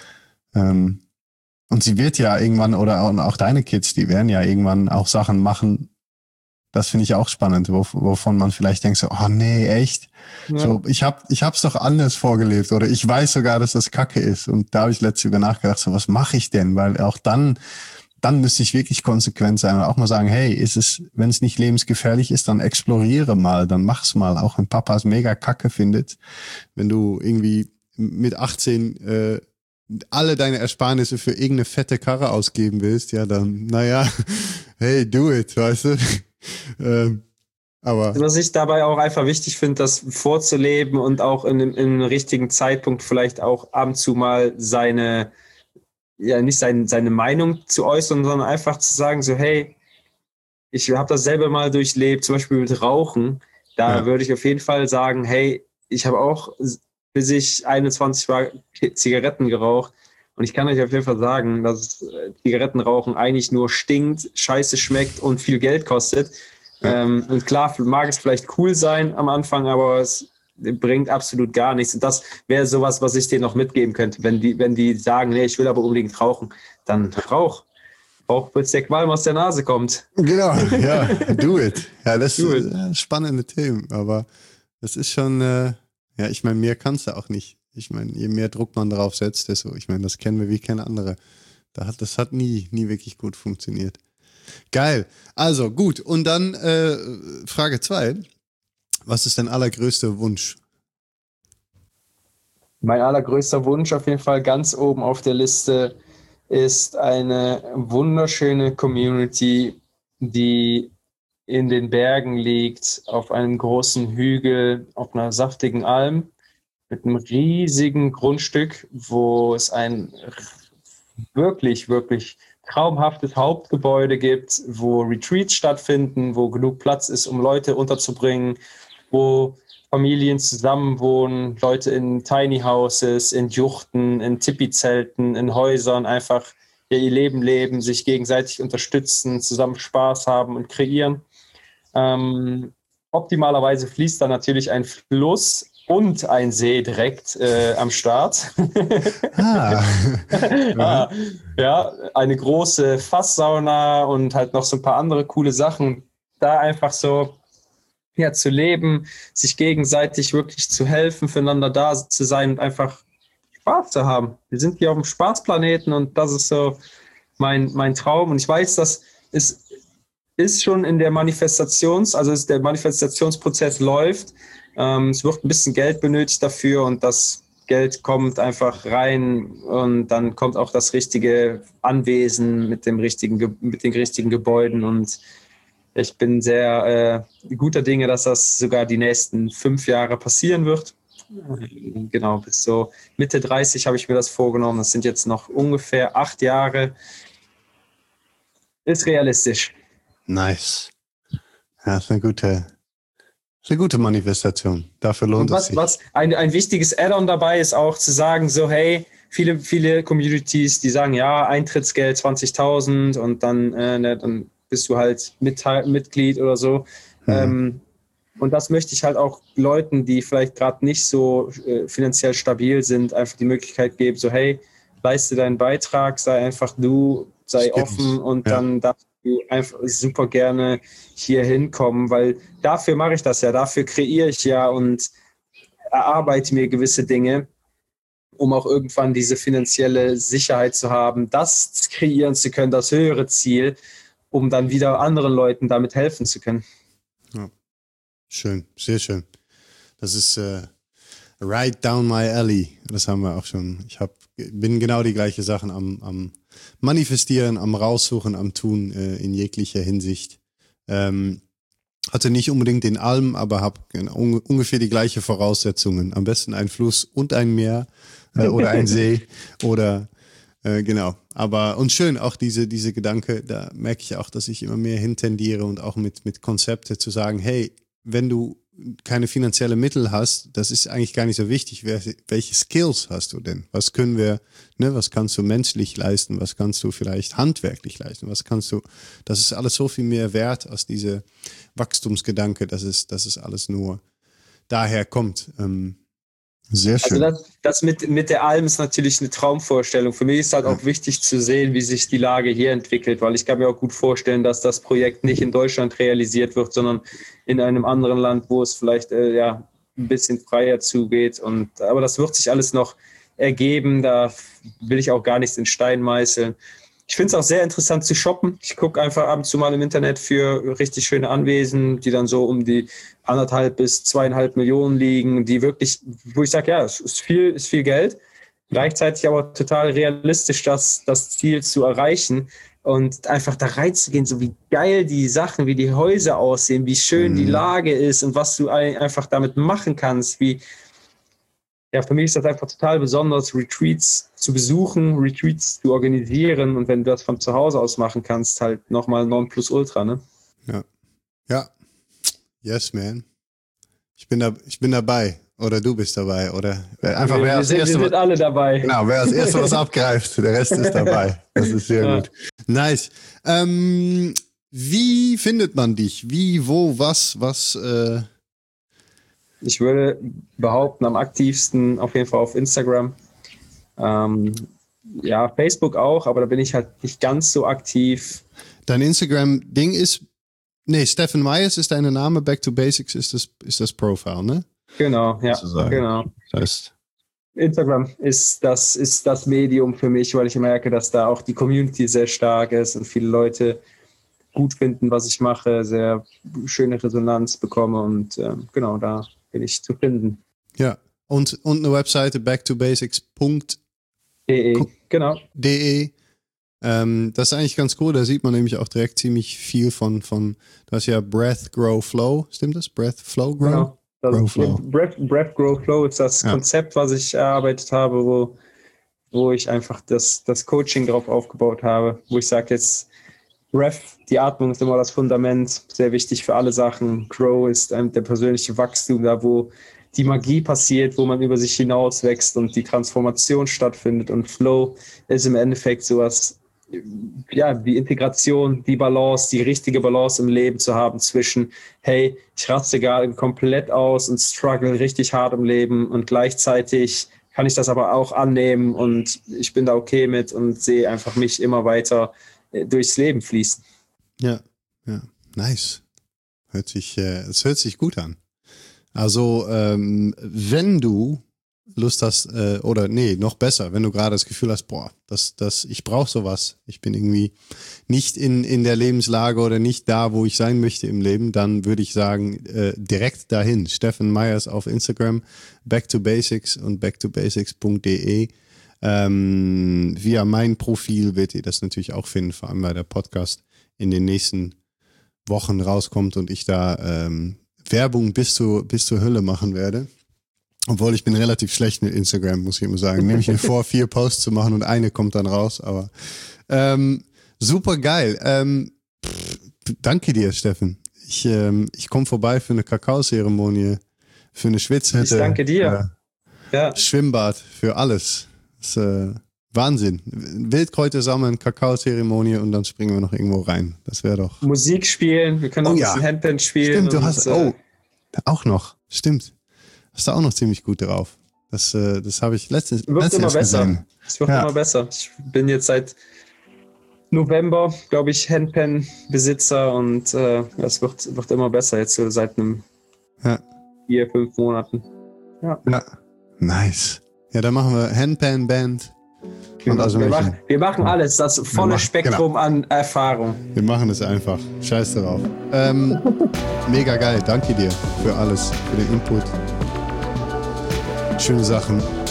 ähm, und sie wird ja irgendwann, oder auch deine Kids, die werden ja irgendwann auch Sachen machen. Das finde ich auch spannend, wo, wovon man vielleicht denkt so, oh nee, echt? Ja. So, ich hab, ich hab's doch anders vorgelebt oder ich weiß sogar, dass das Kacke ist. Und da habe ich letztens über nachgedacht, so was mache ich denn? Weil auch dann, dann müsste ich wirklich konsequent sein und auch mal sagen, hey, ist es, wenn es nicht lebensgefährlich ist, dann exploriere mal, dann mach's mal. Auch wenn Papa es mega Kacke findet, wenn du irgendwie mit achtzehn äh, alle deine Ersparnisse für irgendeine fette Karre ausgeben willst, ja dann, naja, hey, do it, weißt du? ähm, aber was ich dabei auch einfach wichtig finde, das vorzuleben und auch in, in einem richtigen Zeitpunkt vielleicht auch ab und zu mal seine, ja nicht sein, seine Meinung zu äußern, sondern einfach zu sagen so, hey, ich habe das selber mal durchlebt, zum Beispiel mit Rauchen, da ja. würde ich auf jeden Fall sagen, hey, ich habe auch bis ich einundzwanzig war Zigaretten geraucht und ich kann euch auf jeden Fall sagen, dass Zigarettenrauchen eigentlich nur stinkt, scheiße schmeckt und viel Geld kostet. Ja. Ähm, und klar, mag es vielleicht cool sein am Anfang, aber es bringt absolut gar nichts. Und das wäre sowas, was ich denen noch mitgeben könnte. Wenn die, wenn die sagen, nee, ich will aber unbedingt rauchen, dann rauch. Auch bis der Qualm aus der Nase kommt. Genau, ja, do it. Ja, das sind spannende Themen, aber das ist schon, äh, ja, ich meine, mehr kannst du auch nicht. Ich meine, je mehr Druck man darauf setzt, desto, ich meine, das kennen wir wie keine andere. Da hat, das hat nie, nie wirklich gut funktioniert. Geil. Also, gut. Und dann äh, Frage zwei. Was ist dein allergrößter Wunsch? Mein allergrößter Wunsch auf jeden Fall ganz oben auf der Liste ist eine wunderschöne Community, die in den Bergen liegt, auf einem großen Hügel, auf einer saftigen Alm, mit einem riesigen Grundstück, wo es ein wirklich, wirklich traumhaftes Hauptgebäude gibt, wo Retreats stattfinden, wo genug Platz ist, um Leute unterzubringen, wo Familien zusammenwohnen, Leute in Tiny Houses, in Juchten, in Tipi-Zelten, in Häusern einfach ihr Leben leben, sich gegenseitig unterstützen, zusammen Spaß haben und kreieren. Ähm, optimalerweise fließt da natürlich ein Fluss und ein See direkt äh, am Start. Ah. ah, ja, eine große Fasssauna und halt noch so ein paar andere coole Sachen. Da einfach so ja, zu leben, sich gegenseitig wirklich zu helfen, füreinander da zu sein und einfach Spaß zu haben. Wir sind hier auf dem Spaßplaneten und das ist so mein, mein Traum. Und ich weiß, dass es ist schon in der Manifestations, also ist der Manifestationsprozess läuft. Ähm, es wird ein bisschen Geld benötigt dafür und das Geld kommt einfach rein und dann kommt auch das richtige Anwesen mit dem richtigen, mit den richtigen Gebäuden und ich bin sehr äh, guter Dinge, dass das sogar die nächsten fünf Jahre passieren wird. Genau, bis so Mitte dreißig habe ich mir das vorgenommen. Das sind jetzt noch ungefähr acht Jahre. Ist realistisch. Nice. Ja, das ist eine gute, das ist eine gute Manifestation. Dafür lohnt Und was, es sich. Was ein, ein wichtiges Add-on dabei ist auch zu sagen, so hey, viele, viele Communities, die sagen, ja, Eintrittsgeld zwanzigtausend und dann, äh, ne, dann bist du halt mit, Mitglied oder so. Mhm. Ähm, und das möchte ich halt auch Leuten, die vielleicht gerade nicht so äh, finanziell stabil sind, einfach die Möglichkeit geben, so hey, leiste deinen Beitrag, sei einfach du, sei Stimmt. offen und ja. dann darfst du einfach super gerne hier hinkommen, weil dafür mache ich das ja, dafür kreiere ich ja und erarbeite mir gewisse Dinge, um auch irgendwann diese finanzielle Sicherheit zu haben, das kreieren zu können, das höhere Ziel, um dann wieder anderen Leuten damit helfen zu können. Ja. Schön, sehr schön. Das ist äh, right down my alley. Das haben wir auch schon. Ich hab, bin genau die gleiche Sachen am, am Manifestieren, am Raussuchen, am Tun äh, in jeglicher Hinsicht. Ähm, hatte nicht unbedingt den Alm, aber habe un- ungefähr die gleiche Voraussetzungen. Am besten ein Fluss und ein Meer äh, oder ein See oder äh, genau. Aber und schön auch diese diese Gedanke. Da merke ich auch, dass ich immer mehr hintendiere und auch mit mit Konzepte zu sagen, hey, wenn du keine finanzielle Mittel hast, das ist eigentlich gar nicht so wichtig. Welche Skills hast du denn? Was können wir, ne, was kannst du menschlich leisten? Was kannst du vielleicht handwerklich leisten? Was kannst du, das ist alles so viel mehr wert als diese Wachstumsgedanke, dass es, dass es alles nur daher kommt. Ähm, sehr schön. Also das, das mit, mit der Alm ist natürlich eine Traumvorstellung. Für mich ist halt auch ja. wichtig zu sehen, wie sich die Lage hier entwickelt, weil ich kann mir auch gut vorstellen, dass das Projekt nicht in Deutschland realisiert wird, sondern in einem anderen Land, wo es vielleicht äh, ja, ein bisschen freier zugeht. Und, aber das wird sich alles noch ergeben. Da will ich auch gar nichts in Stein meißeln. Ich finde es auch sehr interessant zu shoppen. Ich gucke einfach ab und zu mal im Internet für richtig schöne Anwesen, die dann so um die anderthalb bis zweieinhalb Millionen liegen, die wirklich, wo ich sage, ja, es ist viel, ist viel Geld. Gleichzeitig aber total realistisch, das, das Ziel zu erreichen und einfach da reinzugehen, so wie geil die Sachen, wie die Häuser aussehen, wie schön mhm. die Lage ist und was du einfach damit machen kannst, wie ja, für mich ist das einfach total besonders, Retreats zu besuchen, Retreats zu organisieren und wenn du das von zu Hause aus machen kannst, halt nochmal Nonplusultra, ne? Ja. Ja. Yes, man. Ich bin da, ich bin dabei. Oder du bist dabei. Oder einfach wir, wer als sind, Erste, wir sind alle dabei. Genau, wer als Erster was abgreift, der Rest ist dabei. Das ist sehr ja. gut. Nice. Ähm, wie findet man dich? Wie, wo, was, was, äh Ich würde behaupten, am aktivsten auf jeden Fall auf Instagram. Ähm, ja, Facebook auch, aber da bin ich halt nicht ganz so aktiv. Dein Instagram-Ding ist, nee, Stefan Myers ist dein Name, Back to Basics ist das, ist das Profile, ne? Genau, ja, sozusagen. genau. Das heißt, Instagram ist das, ist das Medium für mich, weil ich merke, dass da auch die Community sehr stark ist und viele Leute gut finden, was ich mache, sehr schöne Resonanz bekomme und ähm, genau, da bin ich zu finden. Ja, und, und eine Webseite back to basics punkt de, genau. de Ähm, das ist eigentlich ganz cool, da sieht man nämlich auch direkt ziemlich viel von, von du hast ja Breath, Grow, Flow, stimmt das? Breath, Flow, Grow? Genau. Das Grow, Flow. Breath, Breath, Grow, Flow ist das ja. Konzept, was ich erarbeitet habe, wo, wo ich einfach das, das Coaching drauf aufgebaut habe, wo ich sage jetzt, Breath, die Atmung ist immer das Fundament, sehr wichtig für alle Sachen. Grow ist ähm, der persönliche Wachstum, da wo die Magie passiert, wo man über sich hinaus wächst und die Transformation stattfindet. Und Flow ist im Endeffekt sowas, ja, die Integration, die Balance, die richtige Balance im Leben zu haben zwischen, hey, ich raste gerade komplett aus und struggle richtig hart im Leben und gleichzeitig kann ich das aber auch annehmen und ich bin da okay mit und sehe einfach mich immer weiter durchs Leben fließen. Ja, ja, nice. Hört sich, äh, es hört sich gut an. Also, ähm, wenn du Lust hast, äh, oder nee, noch besser, wenn du gerade das Gefühl hast, boah, das, das, ich brauche sowas, ich bin irgendwie nicht in, in der Lebenslage oder nicht da, wo ich sein möchte im Leben, dann würde ich sagen, äh, direkt dahin. Steffen Meyers auf Instagram, back to basics und back to basics punkt de. Ähm, via mein Profil werdet ihr das natürlich auch finden, vor allem weil der Podcast in den nächsten Wochen rauskommt und ich da ähm, Werbung bis, zu, bis zur Hölle machen werde. Obwohl ich bin relativ schlecht mit Instagram, muss ich immer sagen. Nehme ich mir vor, vier Posts zu machen und eine kommt dann raus. Aber ähm, super geil. Ähm, pff, danke dir, Steffen. Ich, ähm, ich komme vorbei für eine Kakaozeremonie, für eine Schwitzhütte. Ich danke dir. Äh, ja. Schwimmbad, für alles. Das ist äh, Wahnsinn. Wildkräuter sammeln, Kakaozeremonie und dann springen wir noch irgendwo rein. Das wäre doch... Musik spielen, wir können auch oh, ein bisschen ja. Handpan spielen. Stimmt, du hast... Oh, auch noch. Stimmt. Hast du auch noch ziemlich gut drauf. Das, äh, das habe ich letztens, wird letztens immer besser. gesehen. Es wird ja. immer besser. Ich bin jetzt seit November, glaube ich, Handpan-Besitzer und äh, es wird, wird immer besser jetzt so seit einem ja. vier, fünf Monaten. Ja. ja. Nice. Ja, dann machen wir Handpan-Band. Wir, also wir, machen, wir machen alles, das volle machen, Spektrum genau. an Erfahrung. Wir machen es einfach. Scheiß darauf. Ähm, mega geil. Danke dir für alles, für den Input. Schöne Sachen.